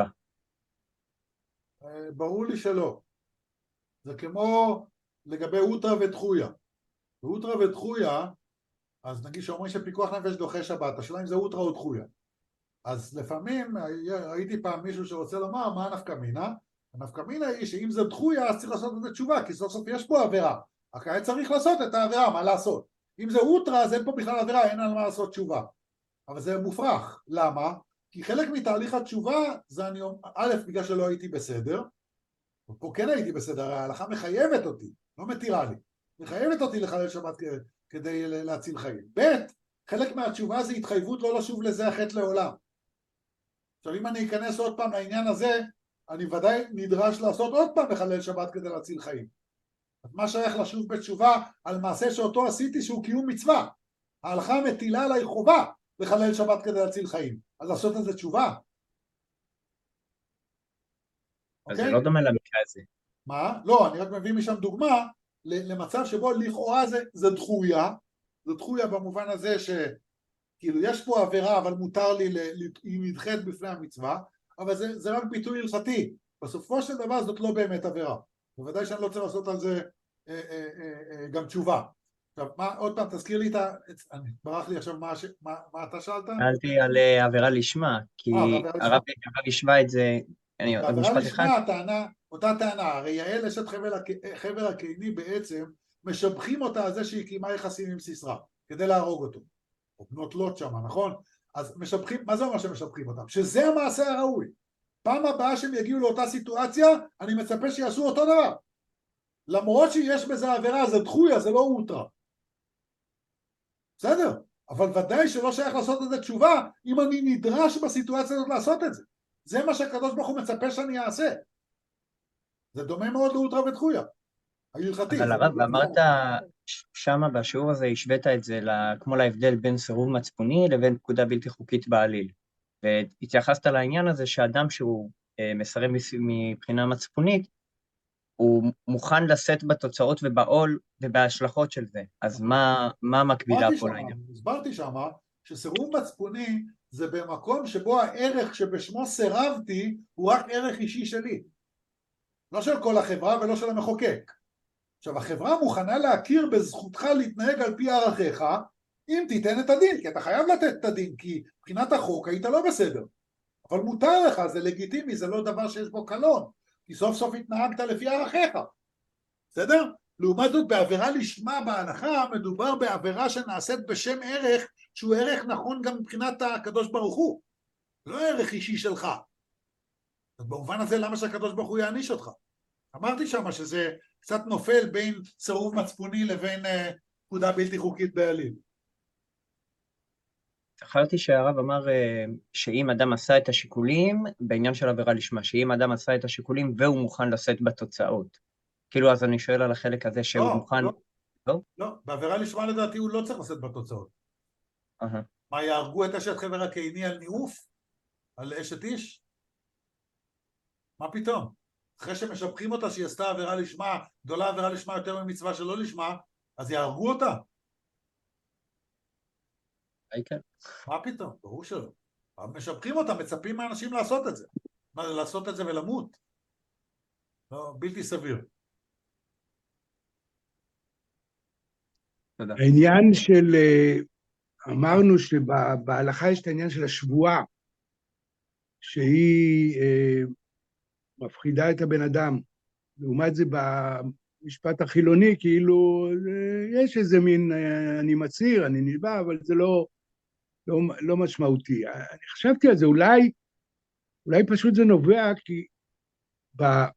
ברור לי שלא. זה כמו לגבי אוטרה ודחויה. באוטרה ודחויה, אז נגיד שאומרים שפיקוח נפש דוחה שבת, השאלה אם זה אוטרה או דחויה. אז לפעמים ראיתי פעם מישהו שרוצה לומר מה הנפקא מינה. הנפקא מינה היא שאם זה דחויה אז צריך לעשות את זה תשובה, כי סוף סוף יש פה עבירה. הכעת צריך לעשות את העבירה, מה לעשות? אם זה אוטרה אז אין פה בכלל עבירה, אין על מה לעשות תשובה. אבל זה מופרך. למה? כי חלק מתהליך התשובה זה אני אומר, א', בגלל שלא הייתי בסדר, פה כן הייתי בסדר, ההלכה מחייבת אותי, לא מתירה לי, מחייבת אותי לחלל שבת כדי להציל חיים. ב', חלק מהתשובה זה התחייבות לא לשוב לזה החטא לעולם. עכשיו אם אני אכנס עוד פעם לעניין הזה, אני ודאי נדרש לעשות עוד פעם לחלל שבת כדי להציל חיים. אז מה שייך לשוב בתשובה על מעשה שאותו עשיתי שהוא קיום מצווה? ההלכה מטילה עליי חובה לחלל שבת כדי להציל חיים, אז לעשות את זה תשובה. אז זה אוקיי? לא דומה למקרה הזה. מה? לא, אני רק מביא משם דוגמה למצב שבו לכאורה זה דחויה, זה דחויה במובן הזה שכאילו יש פה עבירה אבל מותר לי, היא נדחית בפני המצווה, אבל זה רק ביטוי הלכתי, בסופו של דבר זאת לא באמת עבירה, בוודאי שאני לא צריך לעשות על זה גם תשובה. עכשיו, עוד פעם תזכיר לי ברח לי עכשיו מה אתה שאלת? שאלתי על עבירה לשמה, כי בעבירה לשמה. הרב השווה את זה, אז עוד בעבירה משפט אחד. לשמה אותה טענה, הרי יעל אשת חבר הקיני בעצם משבחים אותה על זה שהיא קיימה יחסים עם סיסרא כדי להרוג אותו, או בנות לוט שמה, נכון? אז משבחים, מה זה אומר שמשבחים אותם? שזה המעשה הראוי. פעם הבאה שהם יגיעו לאותה סיטואציה אני מצפה שיעשו אותו דבר, למרות שיש בזה עבירה, זה דחויה, זה לא אוטרה, בסדר? אבל ודאי שלא שייך לעשות את זה תשובה אם אני נדרש בסיטואציה הזאת לעשות את זה. זה מה שהקדוש ברוך הוא מצפה שאני אעשה. זה דומה מאוד לאוטרה ודחויה, ההלכתי. אבל הרב, אמרת שמה בשיעור הזה השווית את זה כמו להבדל בין סירוב מצפוני לבין פקודה בלתי חוקית בעליל. והתייחסת לעניין הזה שאדם שהוא מסרב מבחינה מצפונית, הוא מוכן לשאת בתוצאות ובעול ובהשלכות של זה. אז מה מקבילה פה לעניין? הסברתי שמה שסירוב מצפוני זה במקום שבו הערך שבשמו סירבתי הוא רק ערך אישי שלי, לא של כל החברה ולא של המחוקק. עכשיו החברה מוכנה להכיר בזכותך להתנהג על פי ערכיך אם תיתן את הדין, כי אתה חייב לתת את הדין, כי מבחינת החוק היית לא בסדר, אבל מותר לך, זה לגיטימי, זה לא דבר שיש בו קלון, כי סוף סוף התנהגת לפי ערכיך, בסדר? לעומת זאת בעבירה לשמה בהלכה מדובר בעבירה שנעשית בשם ערך שהוא ערך נכון גם מבחינת הקדוש ברוך הוא, לא ערך אישי שלך. אז במובן הזה למה שהקדוש ברוך הוא יעניש אותך? אמרתי שמה שזה קצת נופל בין סירוב מצפוני לבין פקודה בלתי חוקית בעליל. זכרתי שהרב אמר שאם אדם עשה את השיקולים בעניין של עבירה לשמה, שאם אדם עשה את השיקולים והוא מוכן לשאת בתוצאות. כאילו אז אני שואל על החלק הזה שהוא מוכן... לא, בעבירה לשמה לדעתי הוא לא צריך לשאת בתוצאות. מה, יהרגו את אשת חבר הקיני על ניאוף? על אשת איש? מה פתאום? אחרי שמשבחים אותה שהיא עשתה עבירה לשמה, גדולה עבירה לשמה יותר ממצווה שלא לשמה, אז יהרגו אותה? כן. מה פתאום? ברור שלא. משבחים אותה, מצפים מהאנשים לעשות את זה. מה, לעשות את זה ולמות? לא, בלתי סביר. תודה. העניין של, אמרנו שבהלכה יש את העניין של השבועה, שהיא מפחידה את הבן אדם. לעומת זה במשפט החילוני, כאילו יש איזה מין, אני מצהיר, אני נשבע, אבל זה לא משמעותי. אני חשבתי על זה, אולי פשוט זה נובע, כי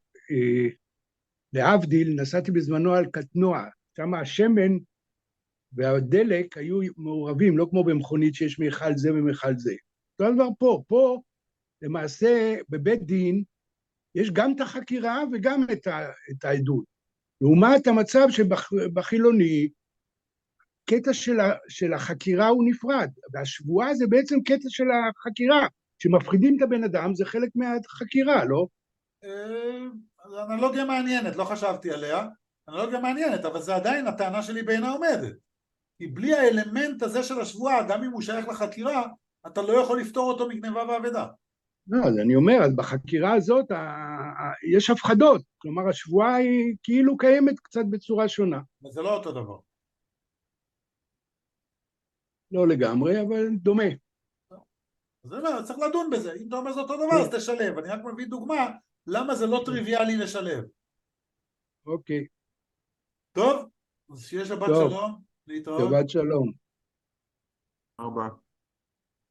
להבדיל, נסעתי בזמנו על קטנוע, שם השמן והדלק היו מעורבים, לא כמו במכונית שיש מיכל זה ומיכל זה. אותו דבר פה למעשה בבית דין יש גם את החקירה וגם את העדות. לעומת המצב שבחילוני, קטע של החקירה הוא נפרד, והשבועה זה בעצם קטע של החקירה, שמפחידים את הבן אדם זה חלק מהחקירה, לא? אנלוגיה מעניינת, לא חשבתי עליה, אנלוגיה מעניינת, אבל זה עדיין הטענה שלי בעינה עומדת. כי בלי האלמנט הזה של השבועה, גם אם הוא שייך לחקירה, אתה לא יכול לפתור אותו מגניבה ועבדה. לא, אז אני אומר, אז בחקירה הזאת יש הפחדות, כלומר השבועה היא כאילו קיימת קצת בצורה שונה. וזה לא אותו דבר. לא לגמרי, אבל דומה. אז אני אומר, צריך לדון בזה, אם אתה אומר זה אותו דבר אז תשלב, אני רק מביא דוגמה למה זה לא טריוויאלי לשלב. אוקיי. טוב? אז שיהיה שבת טוב. שלום, להתראות. שבת שלום. 4